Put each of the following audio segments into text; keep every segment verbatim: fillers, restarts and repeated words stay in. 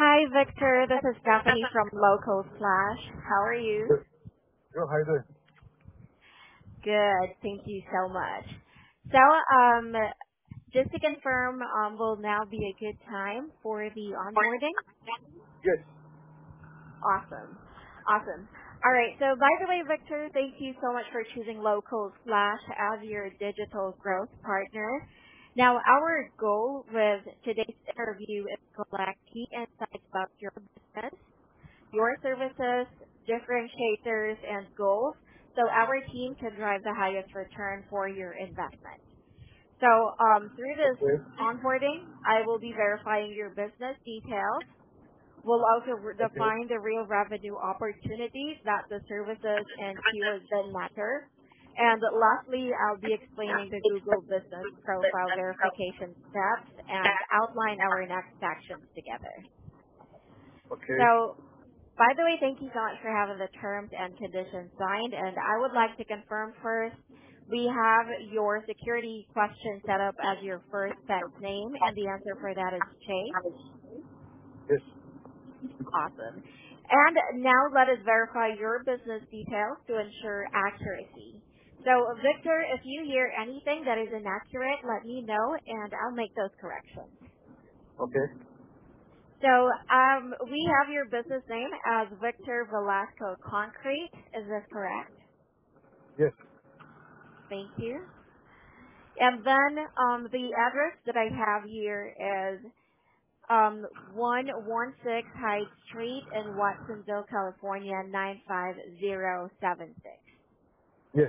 Hi, Victor. This is Stephanie from Local Slash. How are you? Good. Good. How you doing? Good. Thank you so much. So, um, just to confirm, um, will now be a good time for the onboarding? Yes. Awesome. Awesome. All right. So, by the way, Victor, thank you so much for choosing Local Slash as your digital growth partner. Now, our goal with today's interview is to collect key insights about your business, your services, differentiators, and goals so our team can drive the highest return for your investment. So um, through this Okay. onboarding, I will be verifying your business details. We'll also re- Okay. define the real revenue opportunities that the services and keywords that matter. And lastly, I'll be explaining the Google Business Profile verification steps and outline our next actions together. Okay. So by the way, thank you so much for having the terms and conditions signed. And I would like to confirm first, we have your security question set up as your first pet's name, and the answer for that is Chase. Yes. Awesome. And now let us verify your business details to ensure accuracy. So, Victor, if you hear anything that is inaccurate, let me know, and I'll make those corrections. Okay. So um, we have your business name as Victor Velasco Concrete. Is this correct? Yes. Thank you. And then um, the address that I have here is um, one one six Hyde Street in Watsonville, California, nine five zero seven six. Yes.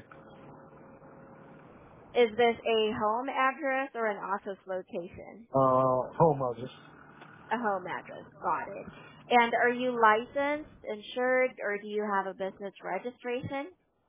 Is this a home address or an office location? Uh, home address. A home address. Got it. And are you licensed, insured, or do you have a business registration?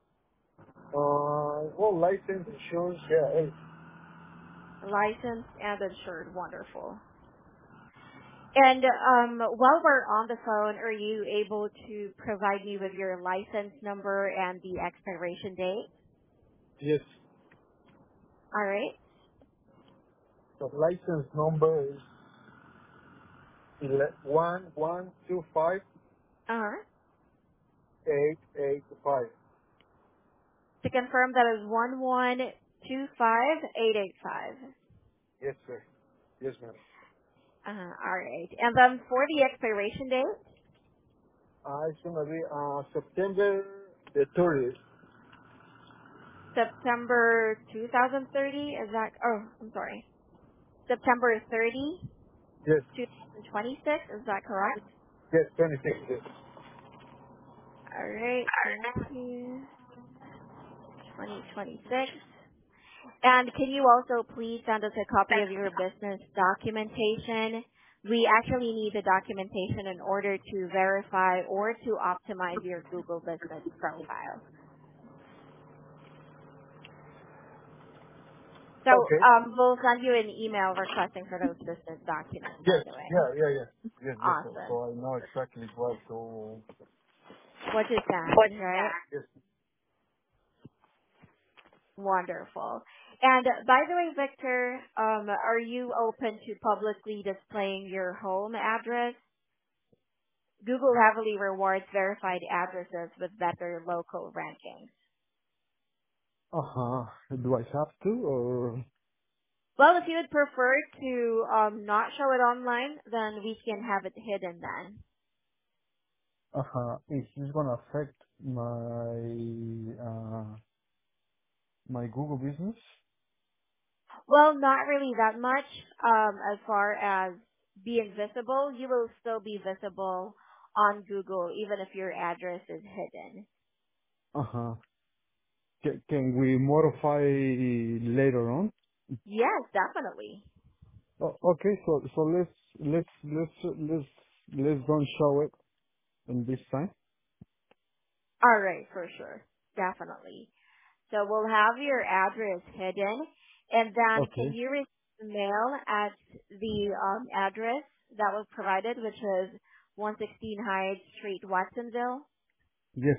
Uh, well, license, insurance, yeah. Hey. Licensed and insured. Wonderful. And um, while we're on the phone, are you able to provide me with your license number and the expiration date? Yes. All right. The license number is ele- one one two five Uh-huh. eight eight five. To confirm, that is one one two five eight eight five. Yes, sir. Yes, ma'am. Uh-huh. All right. And then for the expiration date, Uh, it's gonna be uh September the thirtieth. September two thousand thirty. Is that? Oh, I'm sorry. September thirtieth, Yes. two thousand twenty-six. Is that correct? Yes, twenty six. Yes. All right. Thank you. twenty twenty-six. And can you also please send us a copy of your business documentation? We actually need the documentation in order to verify or to optimize your Google business profile. So Okay. um, we'll send you an email requesting for those business documents, by Yes. the way. Yeah. Yeah. Yeah. Yes. Yes. So, Awesome. so I know exactly what to. What to send, What is right? that? Yes. Wonderful. And by the way, Victor, um, are you open to publicly displaying your home address? Google heavily rewards verified addresses with better local rankings. Uh huh. Do I have to or? Well, if you would prefer to um, not show it online, then we can have it hidden then. Uh huh. Is this gonna affect my uh my Google business? Well, not really that much um, as far as being visible. You will still be visible on Google even if your address is hidden. Uh huh. Can, can we modify later on? Yes, definitely. Oh, okay. So so let's let's let's let's let's don't show it in this time. All right, for sure. Definitely. So we'll have your address hidden, and then can Okay. you receive the mail at the um, address that was provided, which is one sixteen Hyde Street, Watsonville? Yes.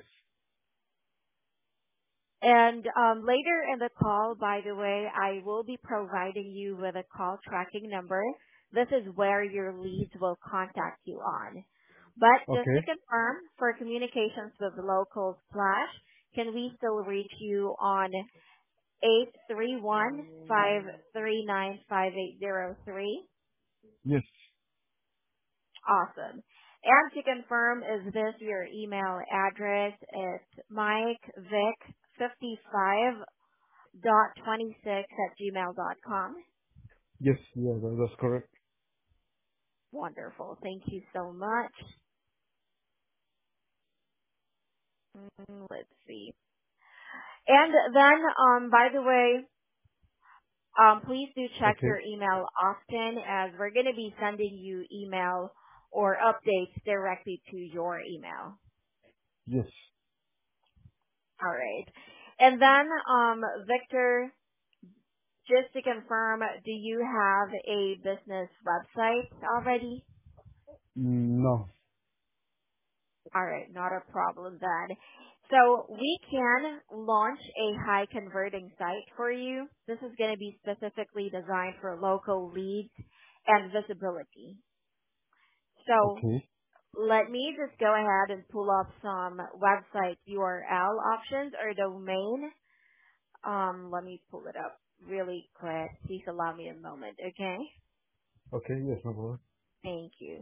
And um, later in the call, by the way, I will be providing you with a call tracking number This is where your leads will contact you on. But just to Okay. confirm, for communications with Local Splash, can we still reach you on eight three one, five three nine, five eight zero three? Yes. Awesome. And to confirm, is this your email address? It's mikevic55 dot twenty six at gmail dot com. Yes. Yeah, that, that's correct. Wonderful. Thank you so much. Mm, let's see. And then, um, by the way, um, please do check Okay. your email often, as we're going to be sending you email or updates directly to your email. Yes. All right. And then, um, Victor, just to confirm, do you have a business website already? Mm, no. All right, not a problem then. So we can launch a high converting site for you. This is going to be specifically designed for local leads and visibility. So Okay. let me just go ahead and pull up some website U R L options or domain. Um, let me pull it up really quick. Please allow me a moment, okay? Okay. Yes, no problem. Thank you.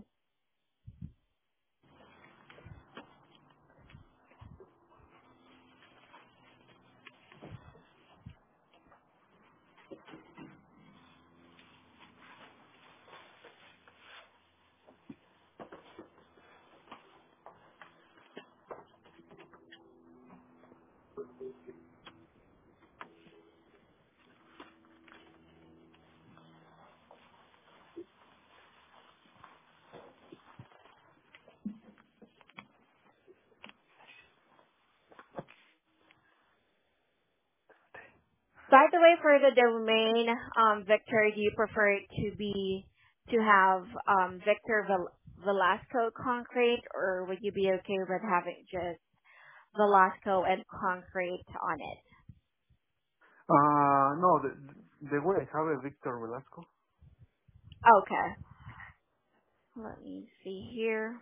By the way, for the domain, um, Victor, do you prefer it to be to have um, Victor Vel- Velasco Concrete, or would you be okay with having just Velasco and Concrete on it? Uh, no, the, the way I have a Victor Velasco. Okay. Let me see here.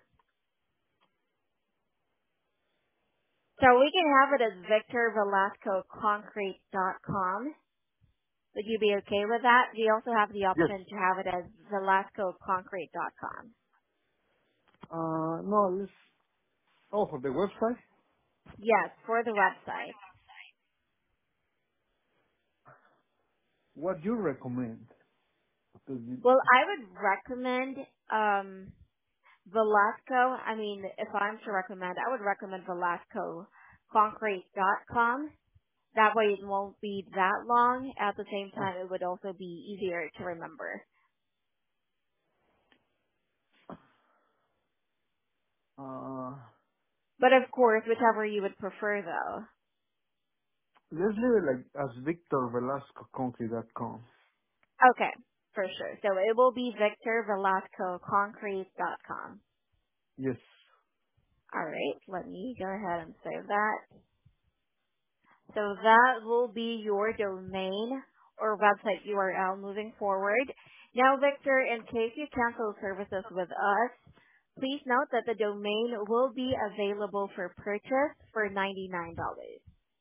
So we can have it as victor velasco concrete dot com. Would you be okay with that? We also have the Yes. option to have it as velasco concrete dot com. Uh, no, this, oh, for the website? Yes, for the website. What do you recommend? Because you, Well, I would recommend um, Velasco. I mean, if I'm to recommend, I would recommend velasco concrete dot com. That way it won't be that long. At the same oh, time, it would also be easier to remember. uh, But of course, whichever you would prefer though. let's leave it like as Victor Velasco Concrete dot com. Okay, for sure. So it will be victor velasco concrete dot com. Yes. All right, let me go ahead and save that. So that will be your domain or website U R L moving forward. Now, Victor, in case you cancel services with us, please note that the domain will be available for purchase for ninety-nine dollars.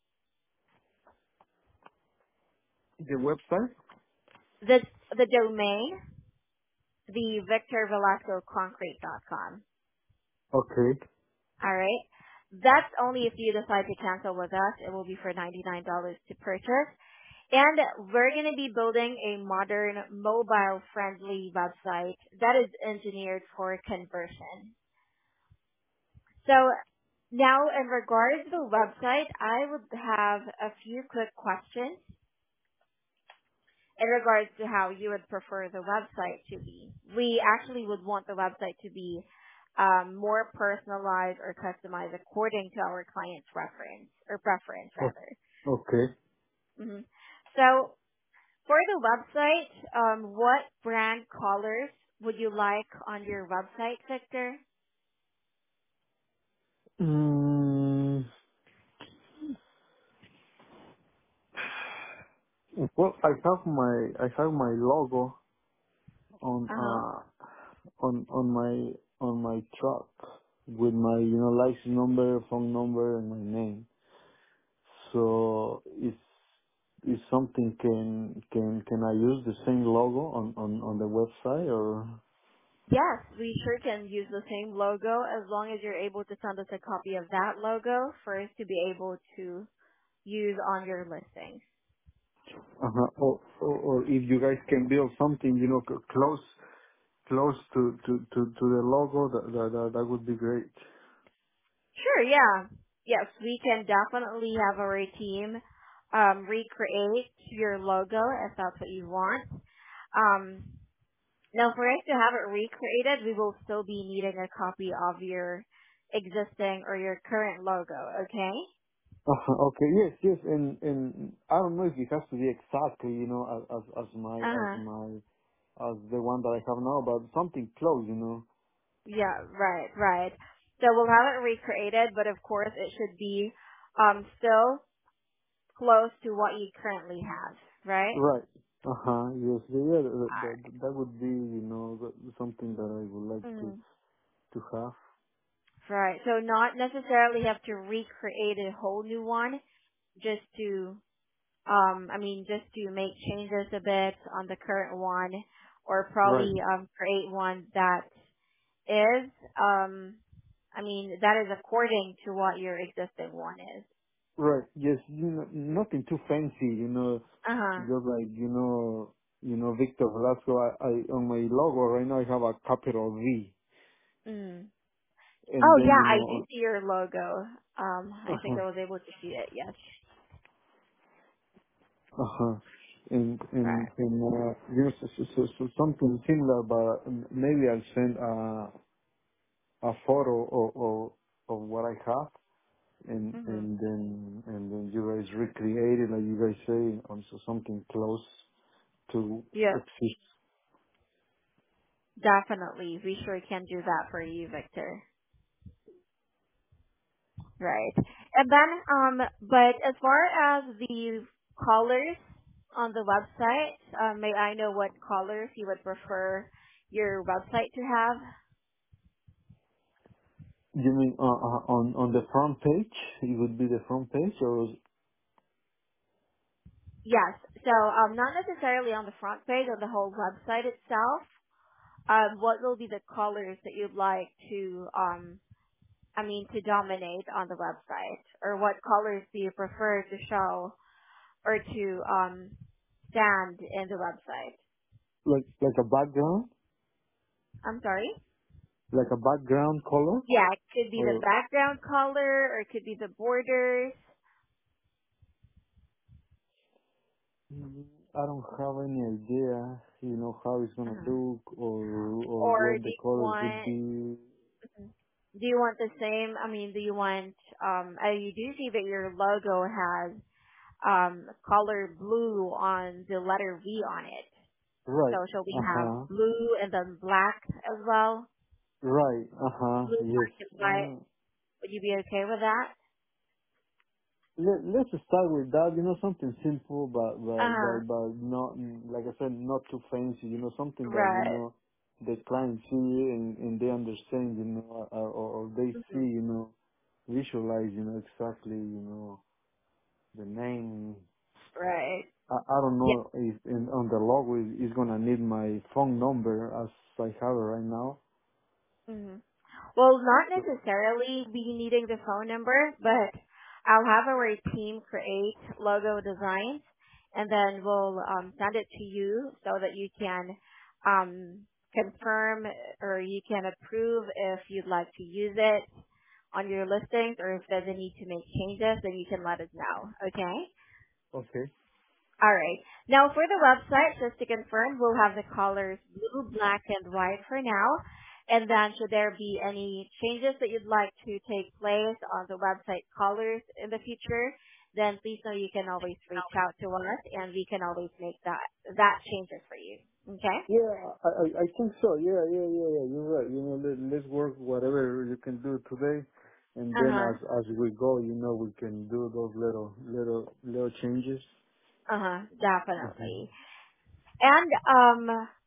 The website? The, the domain, the victor velasco concrete dot com. Okay. All right. That's only if you decide to cancel with us. It will be for ninety-nine dollars to purchase. And we're going to be building a modern, mobile-friendly website that is engineered for conversion. So now in regards to the website, I would have a few quick questions in regards to how you would prefer the website to be. We actually would want the website to be um, more personalized or customized according to our client's reference or preference Oh, rather. okay. hmm So for the website, um, what brand colors would you like on your website, Victor? Mm, well, I have my, I have my logo. on Uh huh. uh on on my on my truck with my you know license number, phone number, and my name. So is is something can can can I use the same logo on on on the website or? Yes, we sure can use the same logo as long as you're able to send us a copy of that logo for us to be able to use on your listing. Uh-huh. Or, or or if you guys can build something you know c- close close to to to, to the logo, that, that that that would be great. Sure, yeah. Yes, we can definitely have our team um, recreate your logo if that's what you want. Um, now, for us to have it recreated, we will still be needing a copy of your existing or your current logo, okay? Uh-huh. Okay. Yes. Yes. And and I don't know if it has to be exactly you know as as, as my as Uh-huh. my as the one that I have now, but something close. You know. Yeah, right, right. So we'll have it recreated, but of course it should be um, still close to what you currently have, right? Right. Uh-huh. Yes. Yeah. That, that, that would be, you know, that- something that I would like to, Mm. to have. Right. So not necessarily have to recreate a whole new one, just to, um, I mean, just to make changes a bit on the current one, or Right. probably um, create one that is, um, I mean, that is according to what your existing one is. Right. Yes. You know, nothing too fancy, you know, Uh huh. just like, you know, you know, Victor Velasco, I, I, on my logo right now I have a capital V. Mm. And Oh then, yeah, you I do know, see your logo. Um, I think uh-huh. I was able to see it. Yes. Uh-huh. And, and, Right. and, uh, you know, so, so, so, so something similar, but maybe I'll send a, a photo of, of, of what I have and Mhm. and then and then you guys recreate it like you guys say on so something close to Yeah. exist. Definitely, we sure can do that for you, Victor. Right. And then, um, but as far as the colors on the website, um, may I know what colors you would prefer your website to have? You mean uh, uh, on on the front page? It would be the front page, or Yes. So, um, not necessarily on the front page or the whole website itself. Um, what will be the colors that you'd like to, um, I mean, to dominate on the website, or what colors do you prefer to show or to um, stand in the website? like like a background, I'm sorry. like a background color, Yeah, it could be the or background color, or it could be the borders. Mm, I don't have any idea. You know how it's gonna Uh-huh. look, or or Or what do the you colors would want? be. Do you want the same? I mean, do you want? Um, uh, you do see that your logo has um, color blue on the letter V on it. So Right. shall we Uh have huh. blue and then black as well? Right. Uh huh. Blue, Yes. black, and white. Uh, Would you be okay with that? Let, let's start with that, you know, something simple, but, Uh but, huh. but, but not, like I said, not too fancy, you know, something that, you Right. know, the client see and, and they understand, you know, or, or, or they see, Mhm. you know, visualize, you know, exactly, you know, the name. Right. I, I don't Yeah. know if in, on the logo is, is gonna need my phone number as I have it right now. hmm Well, not So, necessarily be needing the phone number, but I'll have our team create logo designs, and then we'll um, send it to you so that you can um, confirm or you can approve if you'd like to use it on your listings, or if there's a need to make changes, then you can let us know. Okay? okay. All right. Now for the website, just to confirm, we'll have the colors blue, black, and white for now. And then should there be any changes that you'd like to take place on the website colors in the future, then please know you can always reach out to us and we can always make that, that changes for you. Okay? Yeah, I, I I think so. Yeah, yeah, yeah, yeah. You're right. You know, let, let's work whatever you can do today, and then Uh-huh. as as we go, you know, we can do those little little little changes. Uh-huh. Uh-huh. Definitely. And, um,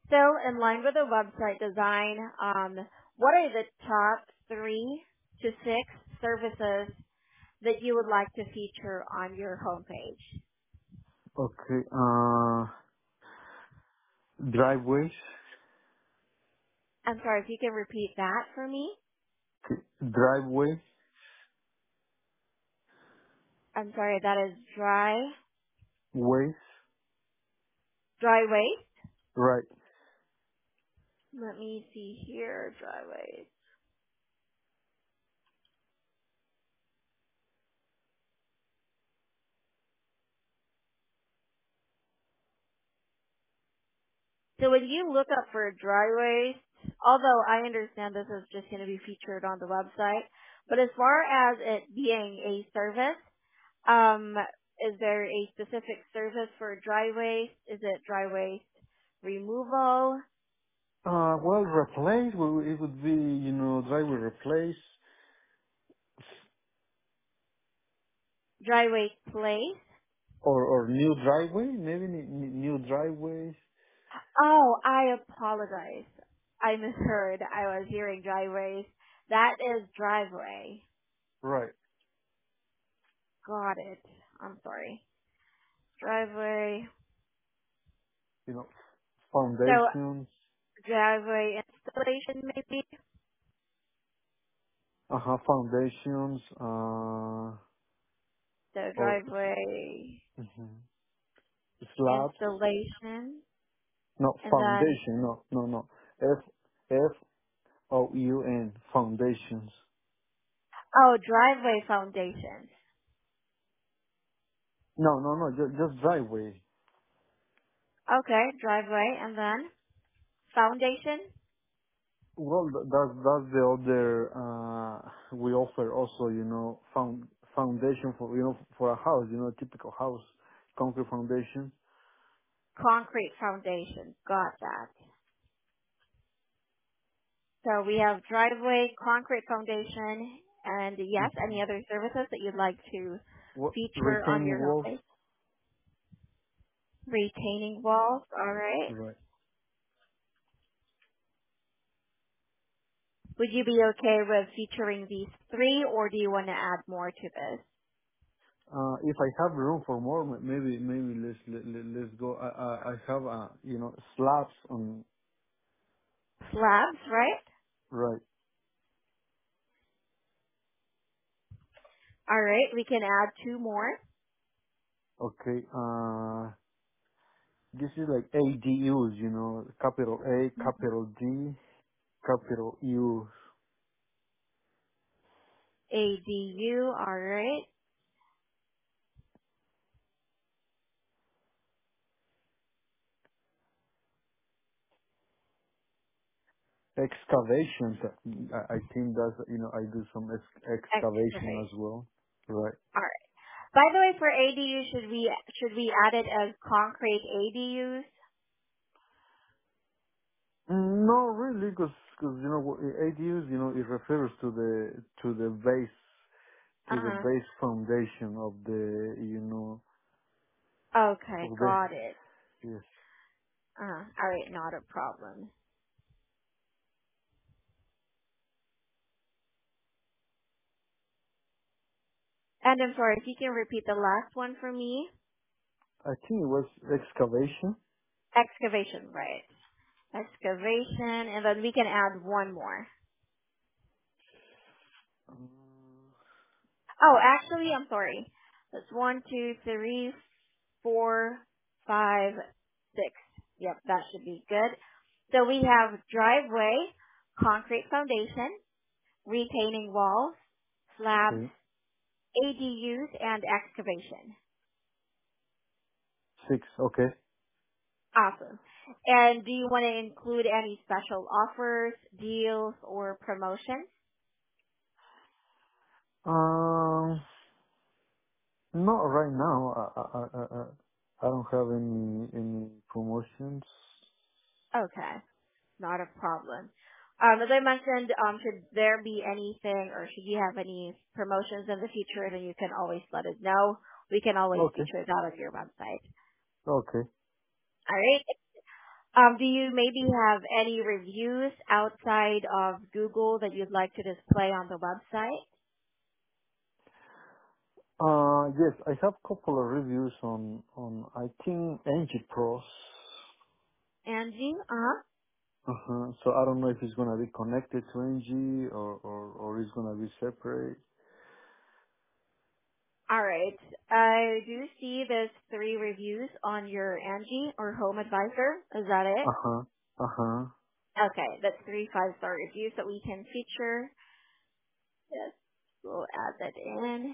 Still in line with the website design, um, what are the top three to six services that you would like to feature on your homepage? Okay. Uh, driveways. I'm sorry, if you can repeat that for me. Okay. Driveway. I'm sorry, that is dry, Ways. dry waste. Right. Let me see here, dry waste. So when you look up for dry waste, although I understand this is just going to be featured on the website, but as far as it being a service, um, is there a specific service for dry waste? Is it dry waste removal, Uh, well, replace. Well, it would be, you know, driveway replace dry waste place? or or new driveway. Maybe ne- ne- new driveways. Oh, I apologize. I misheard. I was hearing dry waste. That is driveway. Right. Got it. I'm sorry. Driveway. You know, So foundations. driveway installation maybe? Uh huh. Foundations. Uh, So or driveway mhm. slabs. installation No, and then, foundation. No, no, no. F F O U N. Foundations. oh, driveway foundation. No, no, no. Just, just driveway. Okay, driveway and then foundation, Well, th- that's that's the other. Uh, we offer also, you know, found foundation for you know for a house. You know, typical house, concrete foundation. concrete foundation. Got that. So we have driveway, concrete foundation, and yes, hmm any other services that you'd like to What feature on retaining your walls? homepage? Retaining walls, alright. Right. Would you be okay with featuring these three, or do you want to add more to this? Uh, if I have room for more, m- maybe maybe let's let, let, let's go. I I, I have uh you know slabs on Slabs, right? right. Alright, we can add two more. Okay. Uh, this is like A D Us. You know, capital A, capital D, capital U. A D U, alright. Excavations. I, I think that's, you know, I do some ex- excavation Excavate. as well. Right. Alright. By the way, for A D U, should we, should we add it as concrete A D Us? Mm, No, really, because, you know, what- A D Us, you know, it refers to the, to the base, to the Uh-huh. base foundation of the, you know, Okay, of the, got it. yes. Uh, alright, not a problem. And I'm sorry, if you can repeat the last one for me. I think it was excavation. Excavation, right. Excavation, and then we can add one more. Uh, Oh, actually, I'm sorry. That's one, two, three, four, five, six. Yep, that should be good. So we have driveway, concrete foundation, retaining walls, slabs, okay. A D Us, and excavation. Six, okay. Awesome. And do you want to include any special offers, deals, or promotions? Um, not right now. I, I, I, I I don't have any, any promotions. Okay, not a problem. Um, as I mentioned, um, should there be anything or should you have any promotions in the future, then you can always let us know. We can always Okay. feature that on your website. Okay. All right. Um, do you maybe have any reviews outside of Google that you'd like to display on the website? Uh, yes, I have a couple of reviews on, on, I think, Angie Pros. Angie? Uh-huh. Uh-huh. So I don't know if it's gonna be connected to Angie or, or, or it's gonna be separate. All right. I do see there's three reviews on your Angie or Home Advisor. Is that it? Uh-huh. Uh-huh. Okay, that's three five-star reviews that we can feature. Yes, we'll add that in.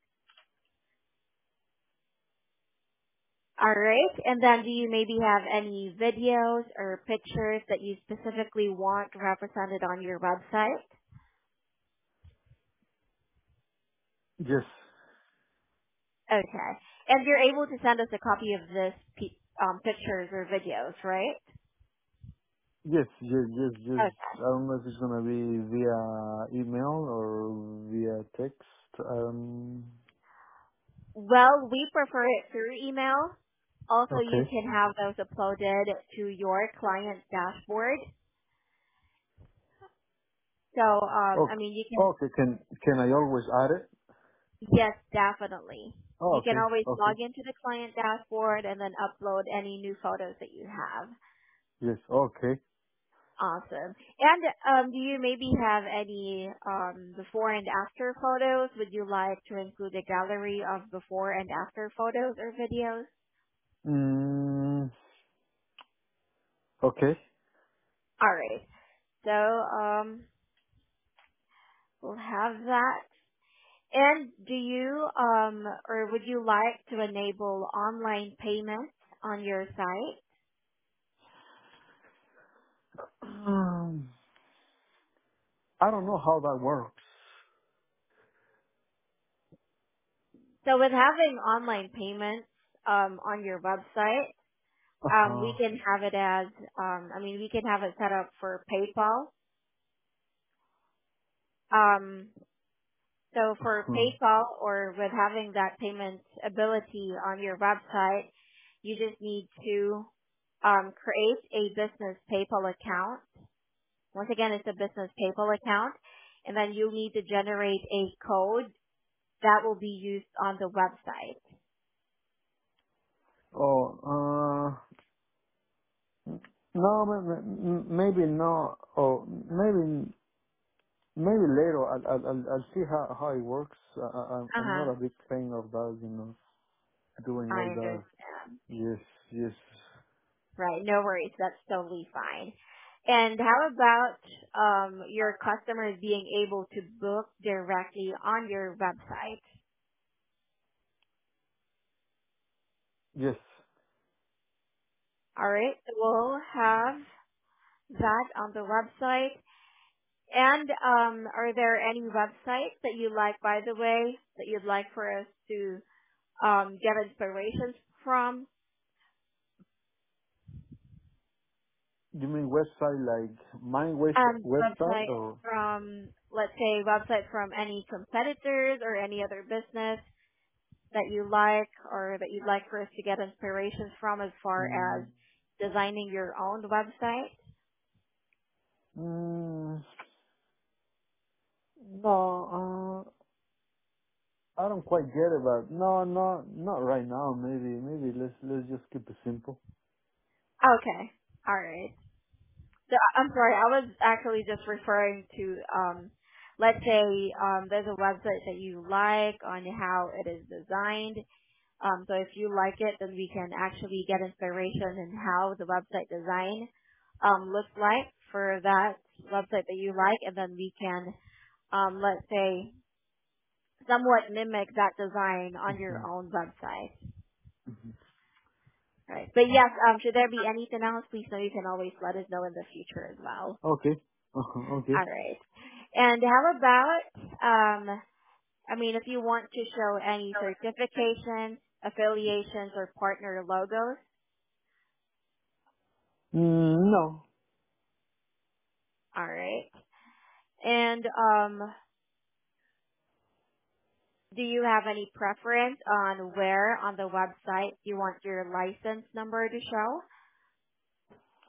All right. And then do you maybe have any videos or pictures that you specifically want represented on your website? Yes. Okay. And you're able to send us a copy of this pe- um, pictures or videos, right? Yes, yes, yes, yes. Okay. I don't know if it's gonna be via email or via text. Um, Well, we prefer it through email. Also, you okay. can have those uploaded to your client dashboard. So, um, I Okay. mean, you can, Okay. Can can I always add it? yes, definitely. Oh, You can okay. always Okay. log into the client dashboard and then upload any new photos that you have. Yes. Okay. Awesome. And um, do you maybe have any um, before and after photos? Would you like to include a gallery of before and after photos or videos? Mm, okay. All right. So um, we'll have that. And do you um, or would you like to enable online payments on your site? Um, I don't know how that works. So with having online payments um, on your website, Uh um, we huh. can have it as, um, I mean, we can have it set up for PayPal. Um, so Uh for huh. PayPal or with having that payment ability on your website, you just need to um, create a business PayPal account. Once again, it's a business PayPal account, and then you'll need to generate a code that will be used on the website. Oh, uh, no, maybe, maybe no. Oh, maybe maybe later. I'll I'll I'll I'll see how how it works. I, I I'm Uh I'm huh. not a big fan of that. You know, doing I all that. understand. Yes. Yes. Right. No worries. That's totally fine. And how about um, your customers being able to book directly on your website? Yes. All right. So we'll have that on the website. And um, are there any websites that you like, by the way, that you'd like for us to um, get inspirations from? You mean website like my website And website website or? from, let's say, website from any competitors or any other business that you like or that you'd like for us to get inspirations from as far Mm, as designing your own website? mm, no, uh, I don't quite get it, but no, no, not right now. Maybe, maybe let's let's just keep it simple. Okay. All right. So I'm sorry, I was actually just referring to um let's say um there's a website that you like on how it is designed. Um so if you like it then we can actually get inspiration in how the website design um looks like for that website that you like, and then we can um let's say somewhat mimic that design on your hmm own website. Right. But yes, um, should there be anything else, please know you can always let us know in the future as well. Okay. Uh-huh. Okay. All right. And how about, um, I mean, if you want to show any certifications, affiliations, or partner logos, Mm, no. all right. And um, do you have any preference on where on the website you want your license number to show?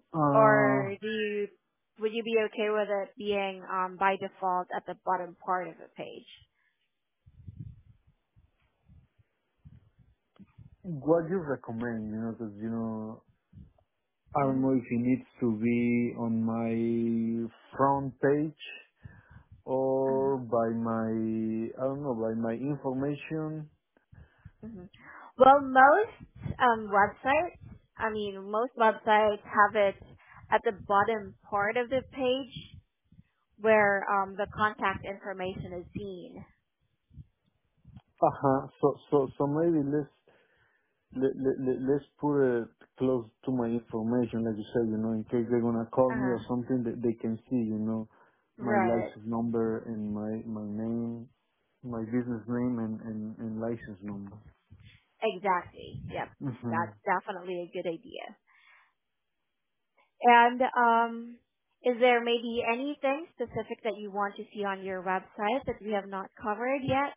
Uh, Or do you, would you be okay with it being um, by default at the bottom part of the page? what do you recommend? You know, because you know, I don't Mm-hmm. know if it needs to be on my front page Mm-hmm. or by my, I don't know, by my information. hmm Well, most um, websites, I mean, most websites have it at the bottom part of the page where um, the contact information is seen. Uh huh. So so so maybe let's let, let, let, let's put it close to my information, like you said, you know, in case they're gonna call me or Uh, something, that they can see, you know, my right. license number and my my name, my business name and and, and license number. Exactly. Yep. Mhm. That's definitely a good idea. And um, is there maybe anything specific that you want to see on your website that we have not covered yet?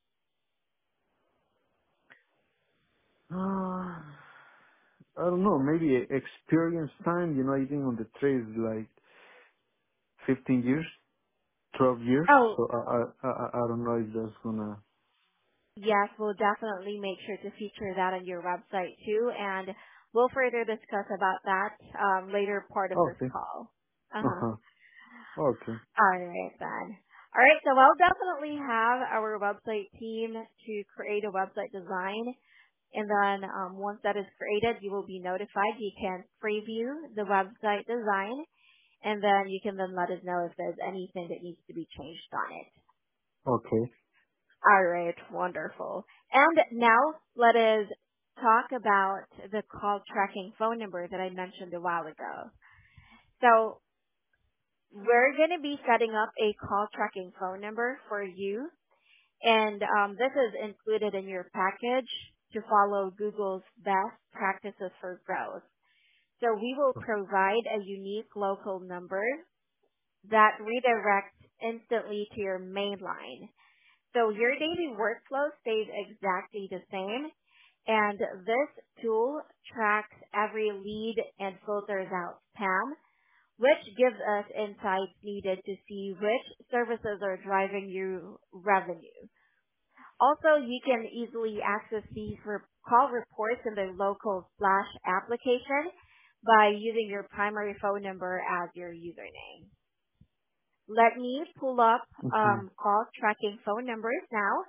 Uh, I don't know, maybe experience time, you know, I think on the trade is like fifteen years, twelve years, Oh, so I, I, I, I don't know if that's gonna... yes, we'll definitely make sure to feature that on your website too, and we'll further discuss about that um, later part of this Okay. call. Uh-huh. Uh-huh. Okay. All right then. All right, so I'll definitely have our website team to create a website design, and then um, once that is created, you will be notified. You can preview the website design, and then you can then let us know if there's anything that needs to be changed on it. Okay. All right, wonderful. And now let us talk about the call tracking phone number that I mentioned a while ago. So we're going to be setting up a call tracking phone number for you, and um, this is included in your package to follow Google's best practices for growth. So we will provide a unique local number that redirects instantly to your main line. So your daily workflow stays exactly the same, and this tool tracks every lead and filters out spam, which gives us insights needed to see which services are driving you revenue. Also, you can easily access these re- call reports in the local Flash application by using your primary phone number as your username. Let me pull up Mm-hmm. um, call tracking phone numbers now.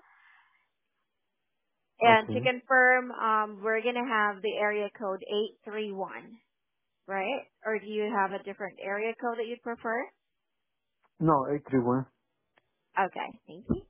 And to Okay. confirm, um, we're going to have the area code eight three one, right? Or do you have a different area code that you'd prefer? No, eight three one. Okay, thank you.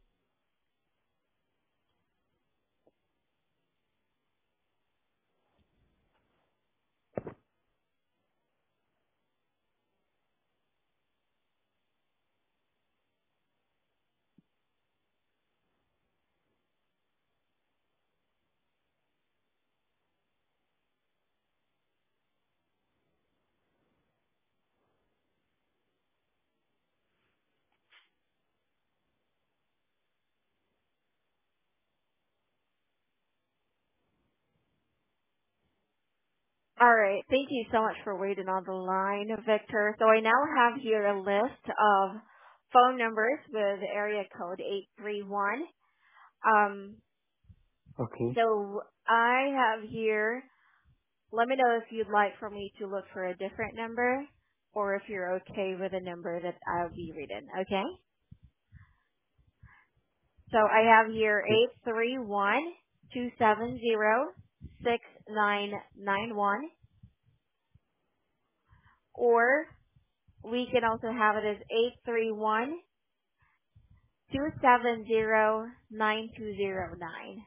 All right, thank you so much for waiting on the line, Victor. So I now have here a list of phone numbers with area code eight three one. Um, Okay. so I have here, let me know if you'd like for me to look for a different number or if you're okay with the number that I'll be reading, okay? So I have here Okay. eight three one two seven zero six nine nine one, or we can also have it as eight three one two seven zero nine two zero nine.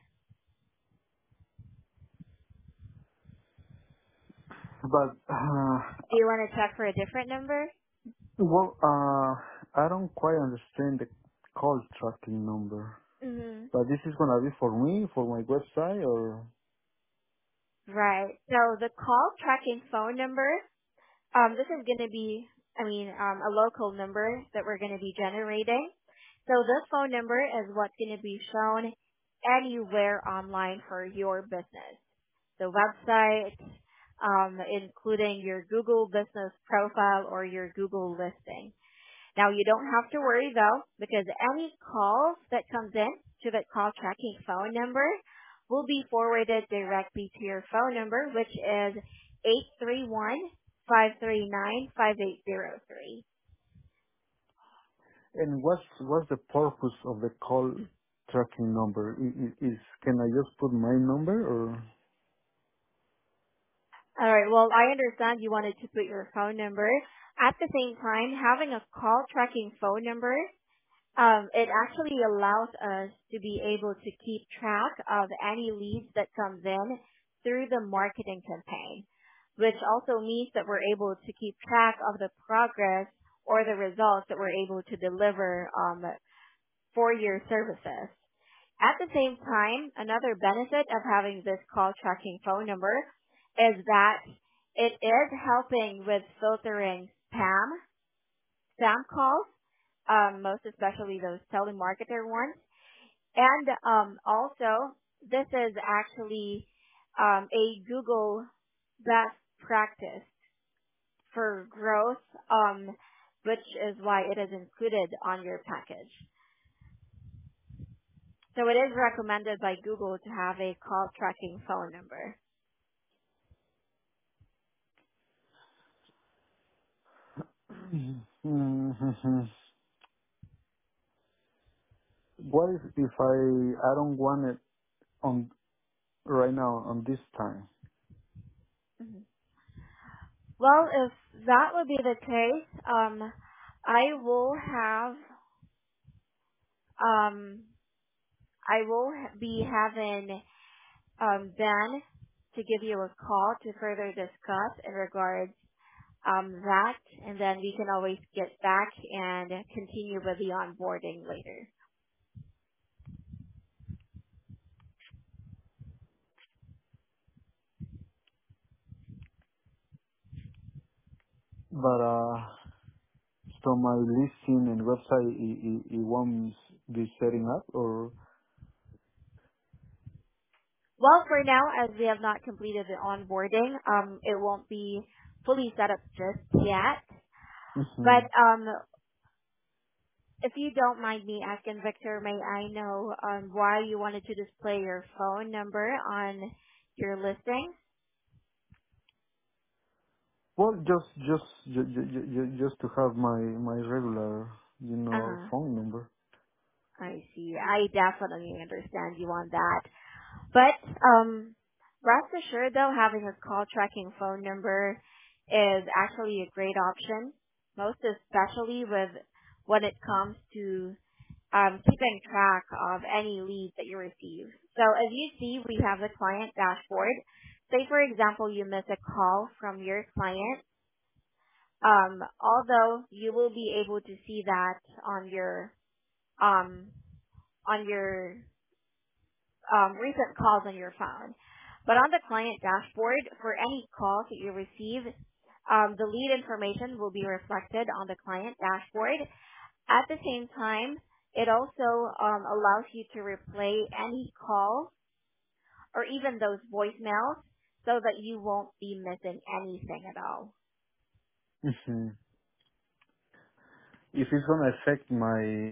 But, uh, Do you want to check for a different number? well, uh, I don't quite understand the call tracking number. Mm-hmm. But this is gonna be for me, for my website, or... Right. So the call tracking phone number, um, this is going to be, I mean, um, a local number that we're going to be generating. So this phone number is what's going to be shown anywhere online for your business. The website, um, including your Google business profile or your Google listing. Now you don't have to worry though, because any calls that comes in to the call tracking phone number will be forwarded directly to your phone number, which is eight three one, five three nine, five eight zero three. And what's what's the purpose of the call tracking number? I- i- Is can I just put my number or? All right. Well, I understand you wanted to put your phone number. At the same time, having a call tracking phone number, um, it actually allows us to be able to keep track of any leads that comes in through the marketing campaign, which also means that we're able to keep track of the progress or the results that we're able to deliver um, for your services. At the same time, another benefit of having this call tracking phone number is that it is helping with filtering spam, spam calls, um, most especially those telemarketer ones. And um, also, this is actually um, a Google best practice for growth, um, which is why it is included on your package. So it is recommended by Google to have a call tracking phone number. Mhm. What if if I I don't want it on right now on this time? Mhm. Well, if that would be the case, um, I will have, um, I will ha- be having um, Ben to give you a call to further discuss in regards um, that, and then we can always get back and continue with the onboarding later. But uh, so my listing and website it, it, it won't be setting up or. Well, for now, as we have not completed the onboarding, um, it won't be fully set up just yet. But Mhm. um, if you don't mind me asking, Victor, may I know um, why you wanted to display your phone number on your listing? Well, just just ju- ju- ju- ju- just to have my my regular you know Uh-huh. phone number. I see. I definitely understand you on that. But um, rest assured, though, having a call tracking phone number is actually a great option, most especially with when it comes to um, keeping track of any leads that you receive. So as you see, we have the client dashboard. Say, for example, you miss a call from your client. Um, although you will be able to see that on your um, on your um, recent calls on your phone. But on the client dashboard, for any calls that you receive, um, the lead information will be reflected on the client dashboard. At the same time, it also um, allows you to replay any calls or even those voicemails so that you won't be missing anything at all. Mhm. If it's gonna affect my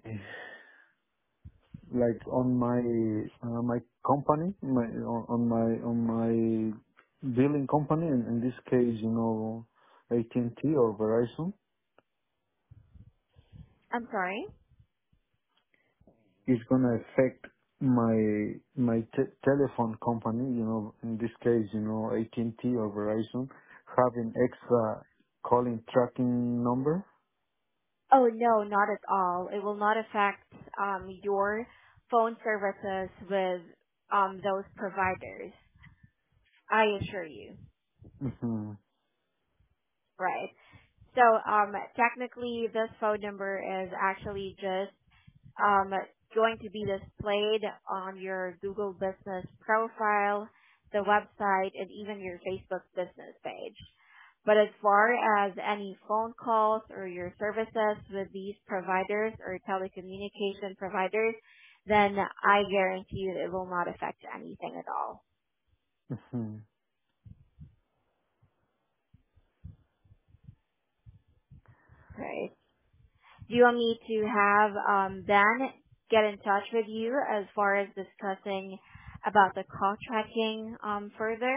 like on my uh, my company, my on on my on my billing company, in, in this case, you know, A T and T or Verizon, I'm sorry? it's gonna affect my my te- telephone company, you know, in this case, you know, A T and T or Verizon, having extra calling tracking number. Oh, no, not at all. It will not affect um, your phone services with um, those providers. I assure you. Hmm. Right. So um, technically, this phone number is actually just um, going to be displayed on your Google business profile, the website, and even your Facebook business page. But as far as any phone calls or your services with these providers or telecommunication providers, then I guarantee you it will not affect anything at all. Hmm. Right. Do you want me to have um, Ben get in touch with you as far as discussing about the call tracking um, further?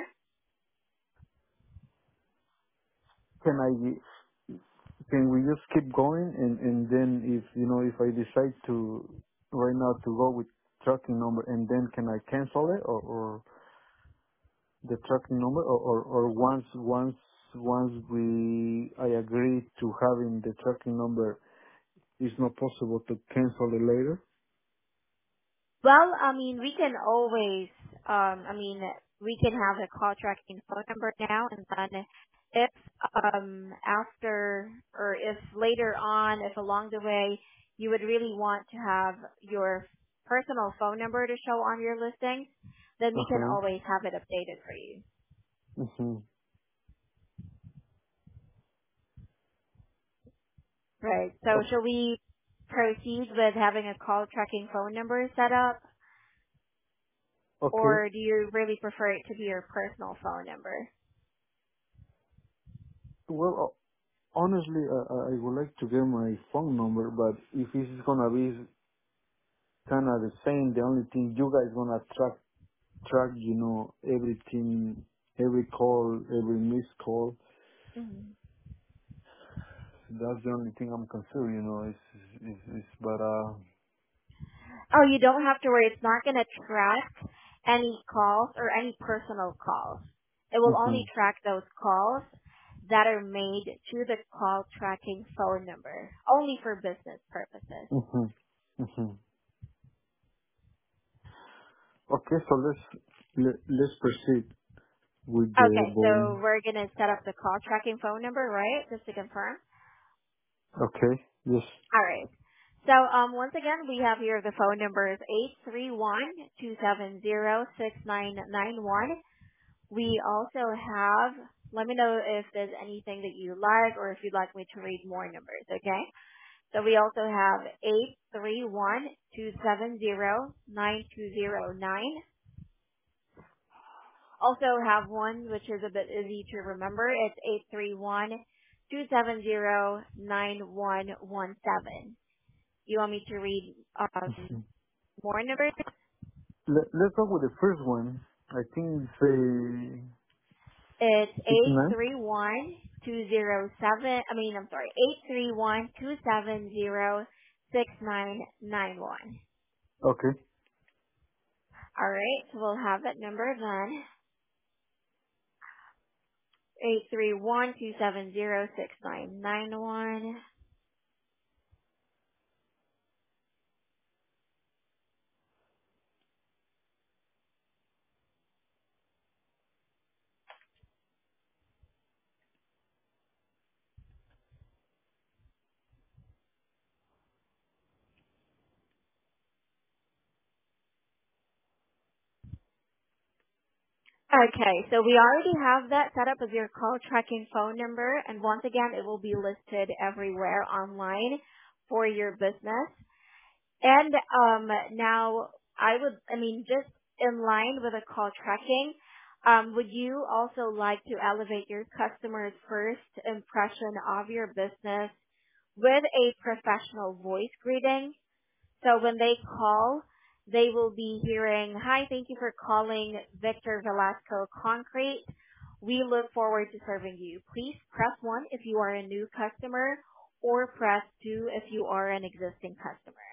Can I can we just keep going and and then if you know if I decide to right now to go with tracking number and then can I cancel it or, or the tracking number or, or or once once once we I agree to having the tracking number it's not possible to cancel it later. Well, I mean, we can always, um, I mean, we can have a call tracking phone number now, and then if um, after or if later on, if along the way you would really want to have your personal phone number to show on your listings, then Uh we can huh. always have it updated for you. Mhm. Right. So O- shall we proceed with having a call tracking phone number set up, okay. or do you really prefer it to be your personal phone number? Well, honestly, I, I I would like to get my phone number, but if it's gonna be kind of the same, the only thing you guys gonna track track, you know, everything, every call, every missed call. Mhm. That's the only thing I'm concerned, you know. It's it's, it's but uh. Oh, you don't have to worry. It's not going to track any calls or any personal calls. It will only Mhm. track those calls that are made to the call tracking phone number, only for business purposes. Mhm. Mhm. Okay, so let's let, let's proceed with the Okay, so bone. we're going to set up the call tracking phone number, right? Just to confirm. Okay. Yes. All right. So um, once again, we have here the phone number is eight three one, two seven zero, six nine nine one. We also have, let me know if there's anything that you like or if you'd like me to read more numbers, okay? So we also have eight three one, two seven zero, nine two zero nine. Also have one which is a bit easy to remember. It's eight three one, two seven zero, nine one one seven. You want me to read um, Mhm. more numbers? Let, let's go with the first one. I think it's a It's six eight nine. three one two zero seven. I mean, I'm sorry, eight three one two seven zero six nine nine one. Okay. All right, so we'll have that number then. Eight three one two seven zero six nine nine one. Okay, so we already have that set up as your call tracking phone number, and once again, it will be listed everywhere online for your business. And um, now I would, I mean, just in line with the call tracking, um, would you also like to elevate your customers' first impression of your business with a professional voice greeting? So when they call, they will be hearing, "Hi, thank you for calling Victor Velasco Concrete. We look forward to serving you. Please press one if you are a new customer or press two if you are an existing customer."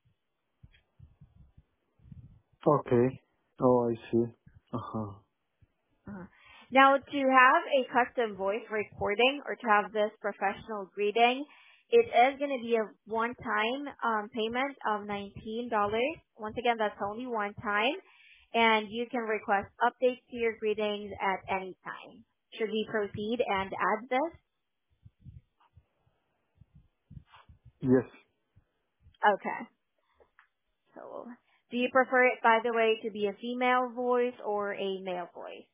Okay. Oh, I see. Uh huh. Uh-huh. Now, to have a custom voice recording or to have this professional greeting, it is going to be a one-time um, payment of nineteen dollars. Once again, that's only one time, and you can request updates to your greetings at any time. Should we proceed and add this? Yes. Okay. So, do you prefer it, by the way, to be a female voice or a male voice?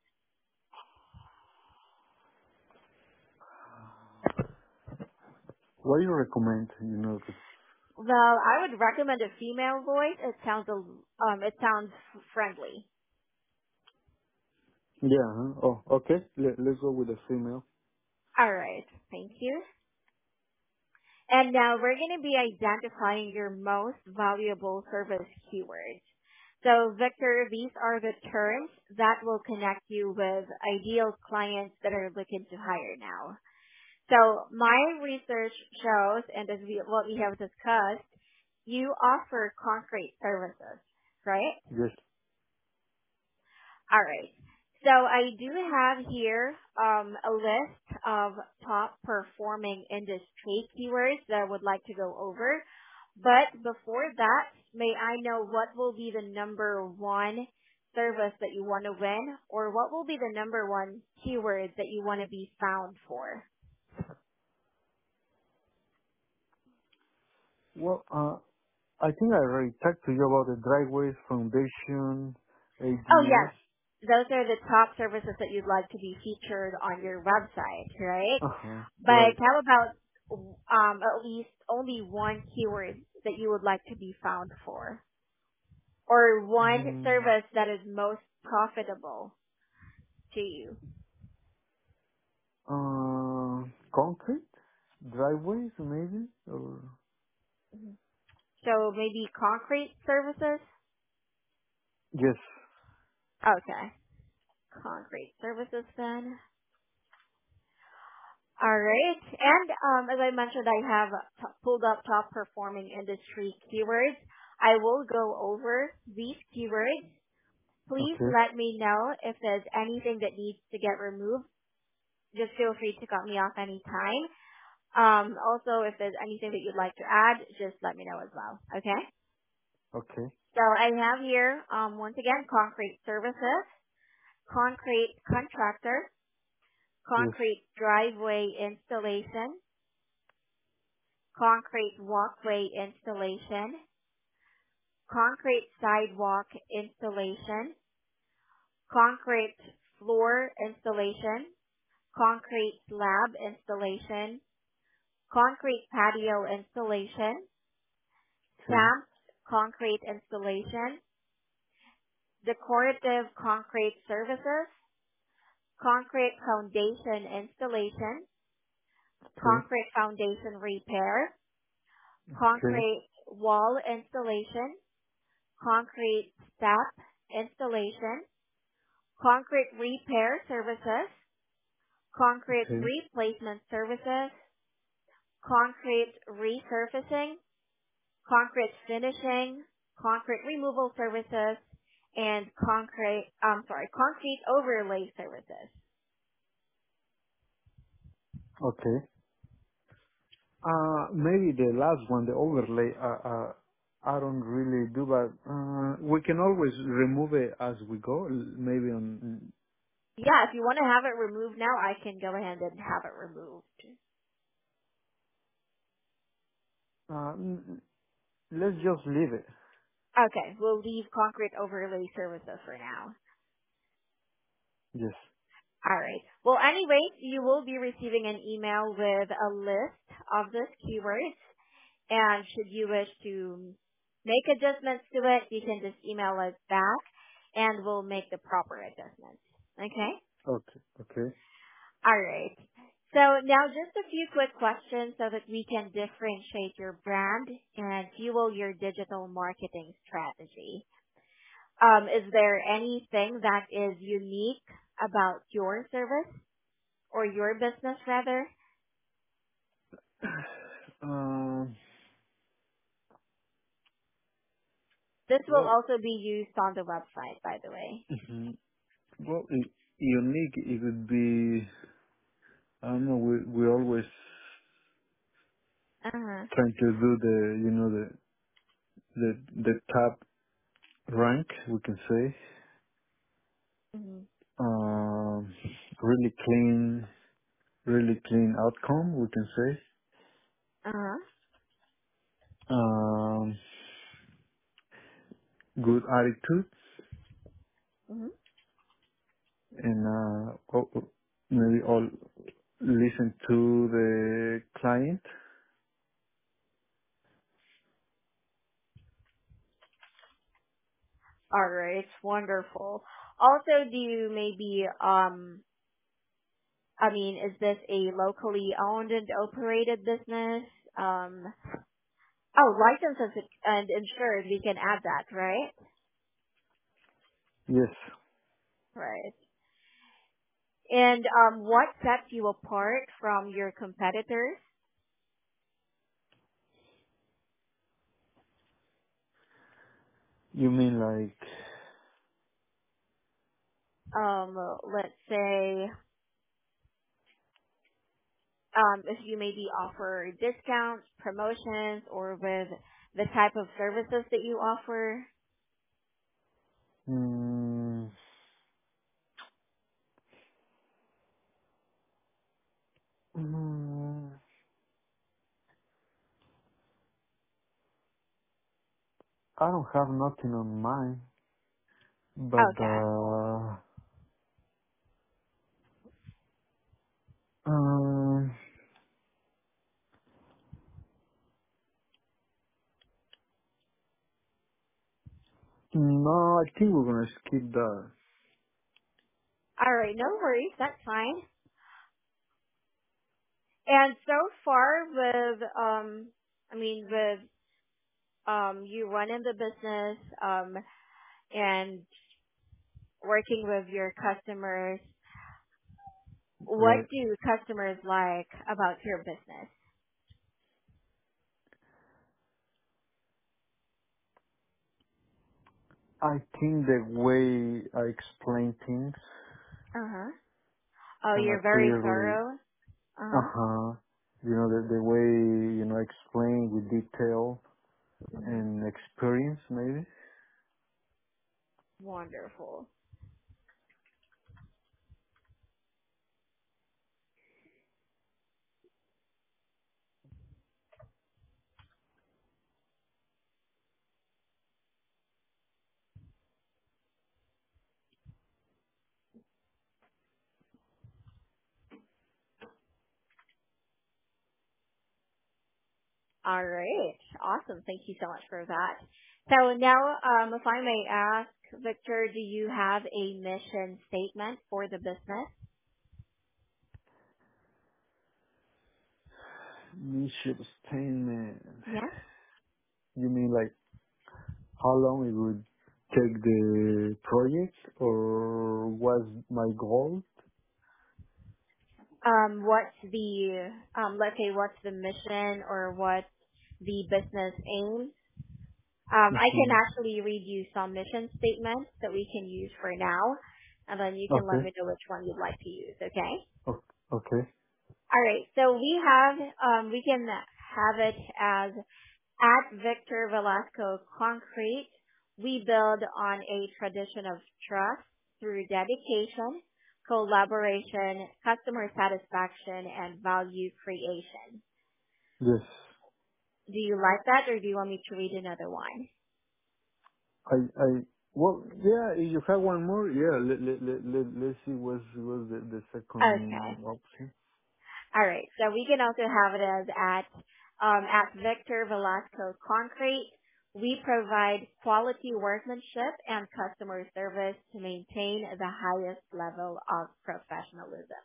What do you recommend? You know, 'cause Well, I would recommend a female voice. It sounds a, um, it sounds friendly. yeah. Huh? Oh, okay. Let, let's go with the female. All right. Thank you. And now we're going to be identifying your most valuable service keywords. So Victor, these are the terms that will connect you with ideal clients that are looking to hire now. So my research shows, and as we, what we have discussed, you offer concrete services, right? Yes. All right. So I do have here um, a list of top performing industry keywords that I would like to go over. But before that, may I know what will be the number one service that you want to win, or what will be the number one keyword that you want to be found for? Well, uh, I think I already talked to you about the driveways, foundation, Oh A D S. yes, those are the top services that you'd like to be featured on your website, right? Uh-huh. But Right. how about um, at least only one keyword that you would like to be found for, or one Mm, service that is most profitable to you? uh, concrete? Driveways, maybe? Or, Mhm. So maybe concrete services? yes. Okay. Concrete services then. All right. And um, as I mentioned, I have t- pulled up top performing industry keywords. I will go over these keywords. Please Okay. let me know if there's anything that needs to get removed. Just feel free to cut me off anytime. Um, also, if there's anything that you'd like to add, just let me know as well. Okay? Okay. So I have here, um, once again, concrete services, concrete contractor, Yes. concrete driveway installation, concrete walkway installation, concrete sidewalk installation, concrete floor installation, concrete slab installation, concrete patio installation, Okay. stamped concrete installation, decorative concrete services, concrete foundation installation, Okay. concrete foundation repair, Okay. concrete wall installation, concrete step installation, concrete repair services, concrete Okay. replacement services, concrete resurfacing, concrete finishing, concrete removal services, and concrete, I'm sorry, concrete overlay services. Okay. Uh, maybe the last one, the overlay, uh, uh, I don't really do, but, uh, we can always remove it as we go, l- maybe on, Yeah, if you want to have it removed now, I can go ahead and have it removed. uh, n- let's just leave it. Okay, we'll leave concrete overlay services for now. Yes. Alright. Well, anyways, you will be receiving an email with a list of those keywords, and should you wish to make adjustments to it, you can just email us back, and we'll make the proper adjustments. Okay? Okay. Okay. Alright. So now just a few quick questions so that we can differentiate your brand and fuel your digital marketing strategy. Um, is there anything that is unique about your service or your business rather? Um, This will well, also be used on the website, by the way. mhm. Well, i- unique, it would be, I don't know, we, we always Uh-huh. trying to do the, you know, the, the, the top rank, we can say. hmm Um, really clean, really clean outcome, we can say. Uh-huh. Um, good attitude, hmm and, uh, oh, oh, maybe all listen to the client. All right. Wonderful. Also, do you maybe, um, I mean, is this a locally owned and operated business? Um, oh, licenses and insured, we can add that, right? Yes. Right. And um, what sets you apart from your competitors? You mean like, Um, let's say um, if you maybe offer discounts, promotions, or with the type of services that you offer. mm, mm, I don't have nothing on mind, but Okay. uh, um, no, I think we're gonna skip that. All right, no worries, that's fine. And so far with, um, I mean, with um, you running the business um, and working with your customers, what Right. do customers like about your business? I think the way I explain things Uh huh. Oh, kind you're of very clearly, thorough. Uh uh huh. huh. You know, the the way you know explain with detail Hmm. and experience, maybe. Wonderful. All right. Awesome. Thank you so much for that. So now, um, if I may ask, Victor, do you have a mission statement for the business? Mission statement. Yes. You mean like how long it would take the project, or was my goal? Um, what's the, um, let's say what's the mission or what's the business aim? Um, I can Hmm. actually read you some mission statements that we can use for now, and then you can let Okay. me know which one you'd like to use, okay? O- Okay. All right, so we have, um, we can have it as at Victor Velasco Concrete, we build on a tradition of trust through dedication, collaboration, customer satisfaction, and value creation. Yes. Do you like that, or do you want me to read another one? I I well yeah. If you have one more, yeah. Let let let, let let's see what's what's the the Okay. second option. All right. So we can also have it as at um, at Victor Velasco Concrete. We provide quality workmanship and customer service to maintain the highest level of professionalism.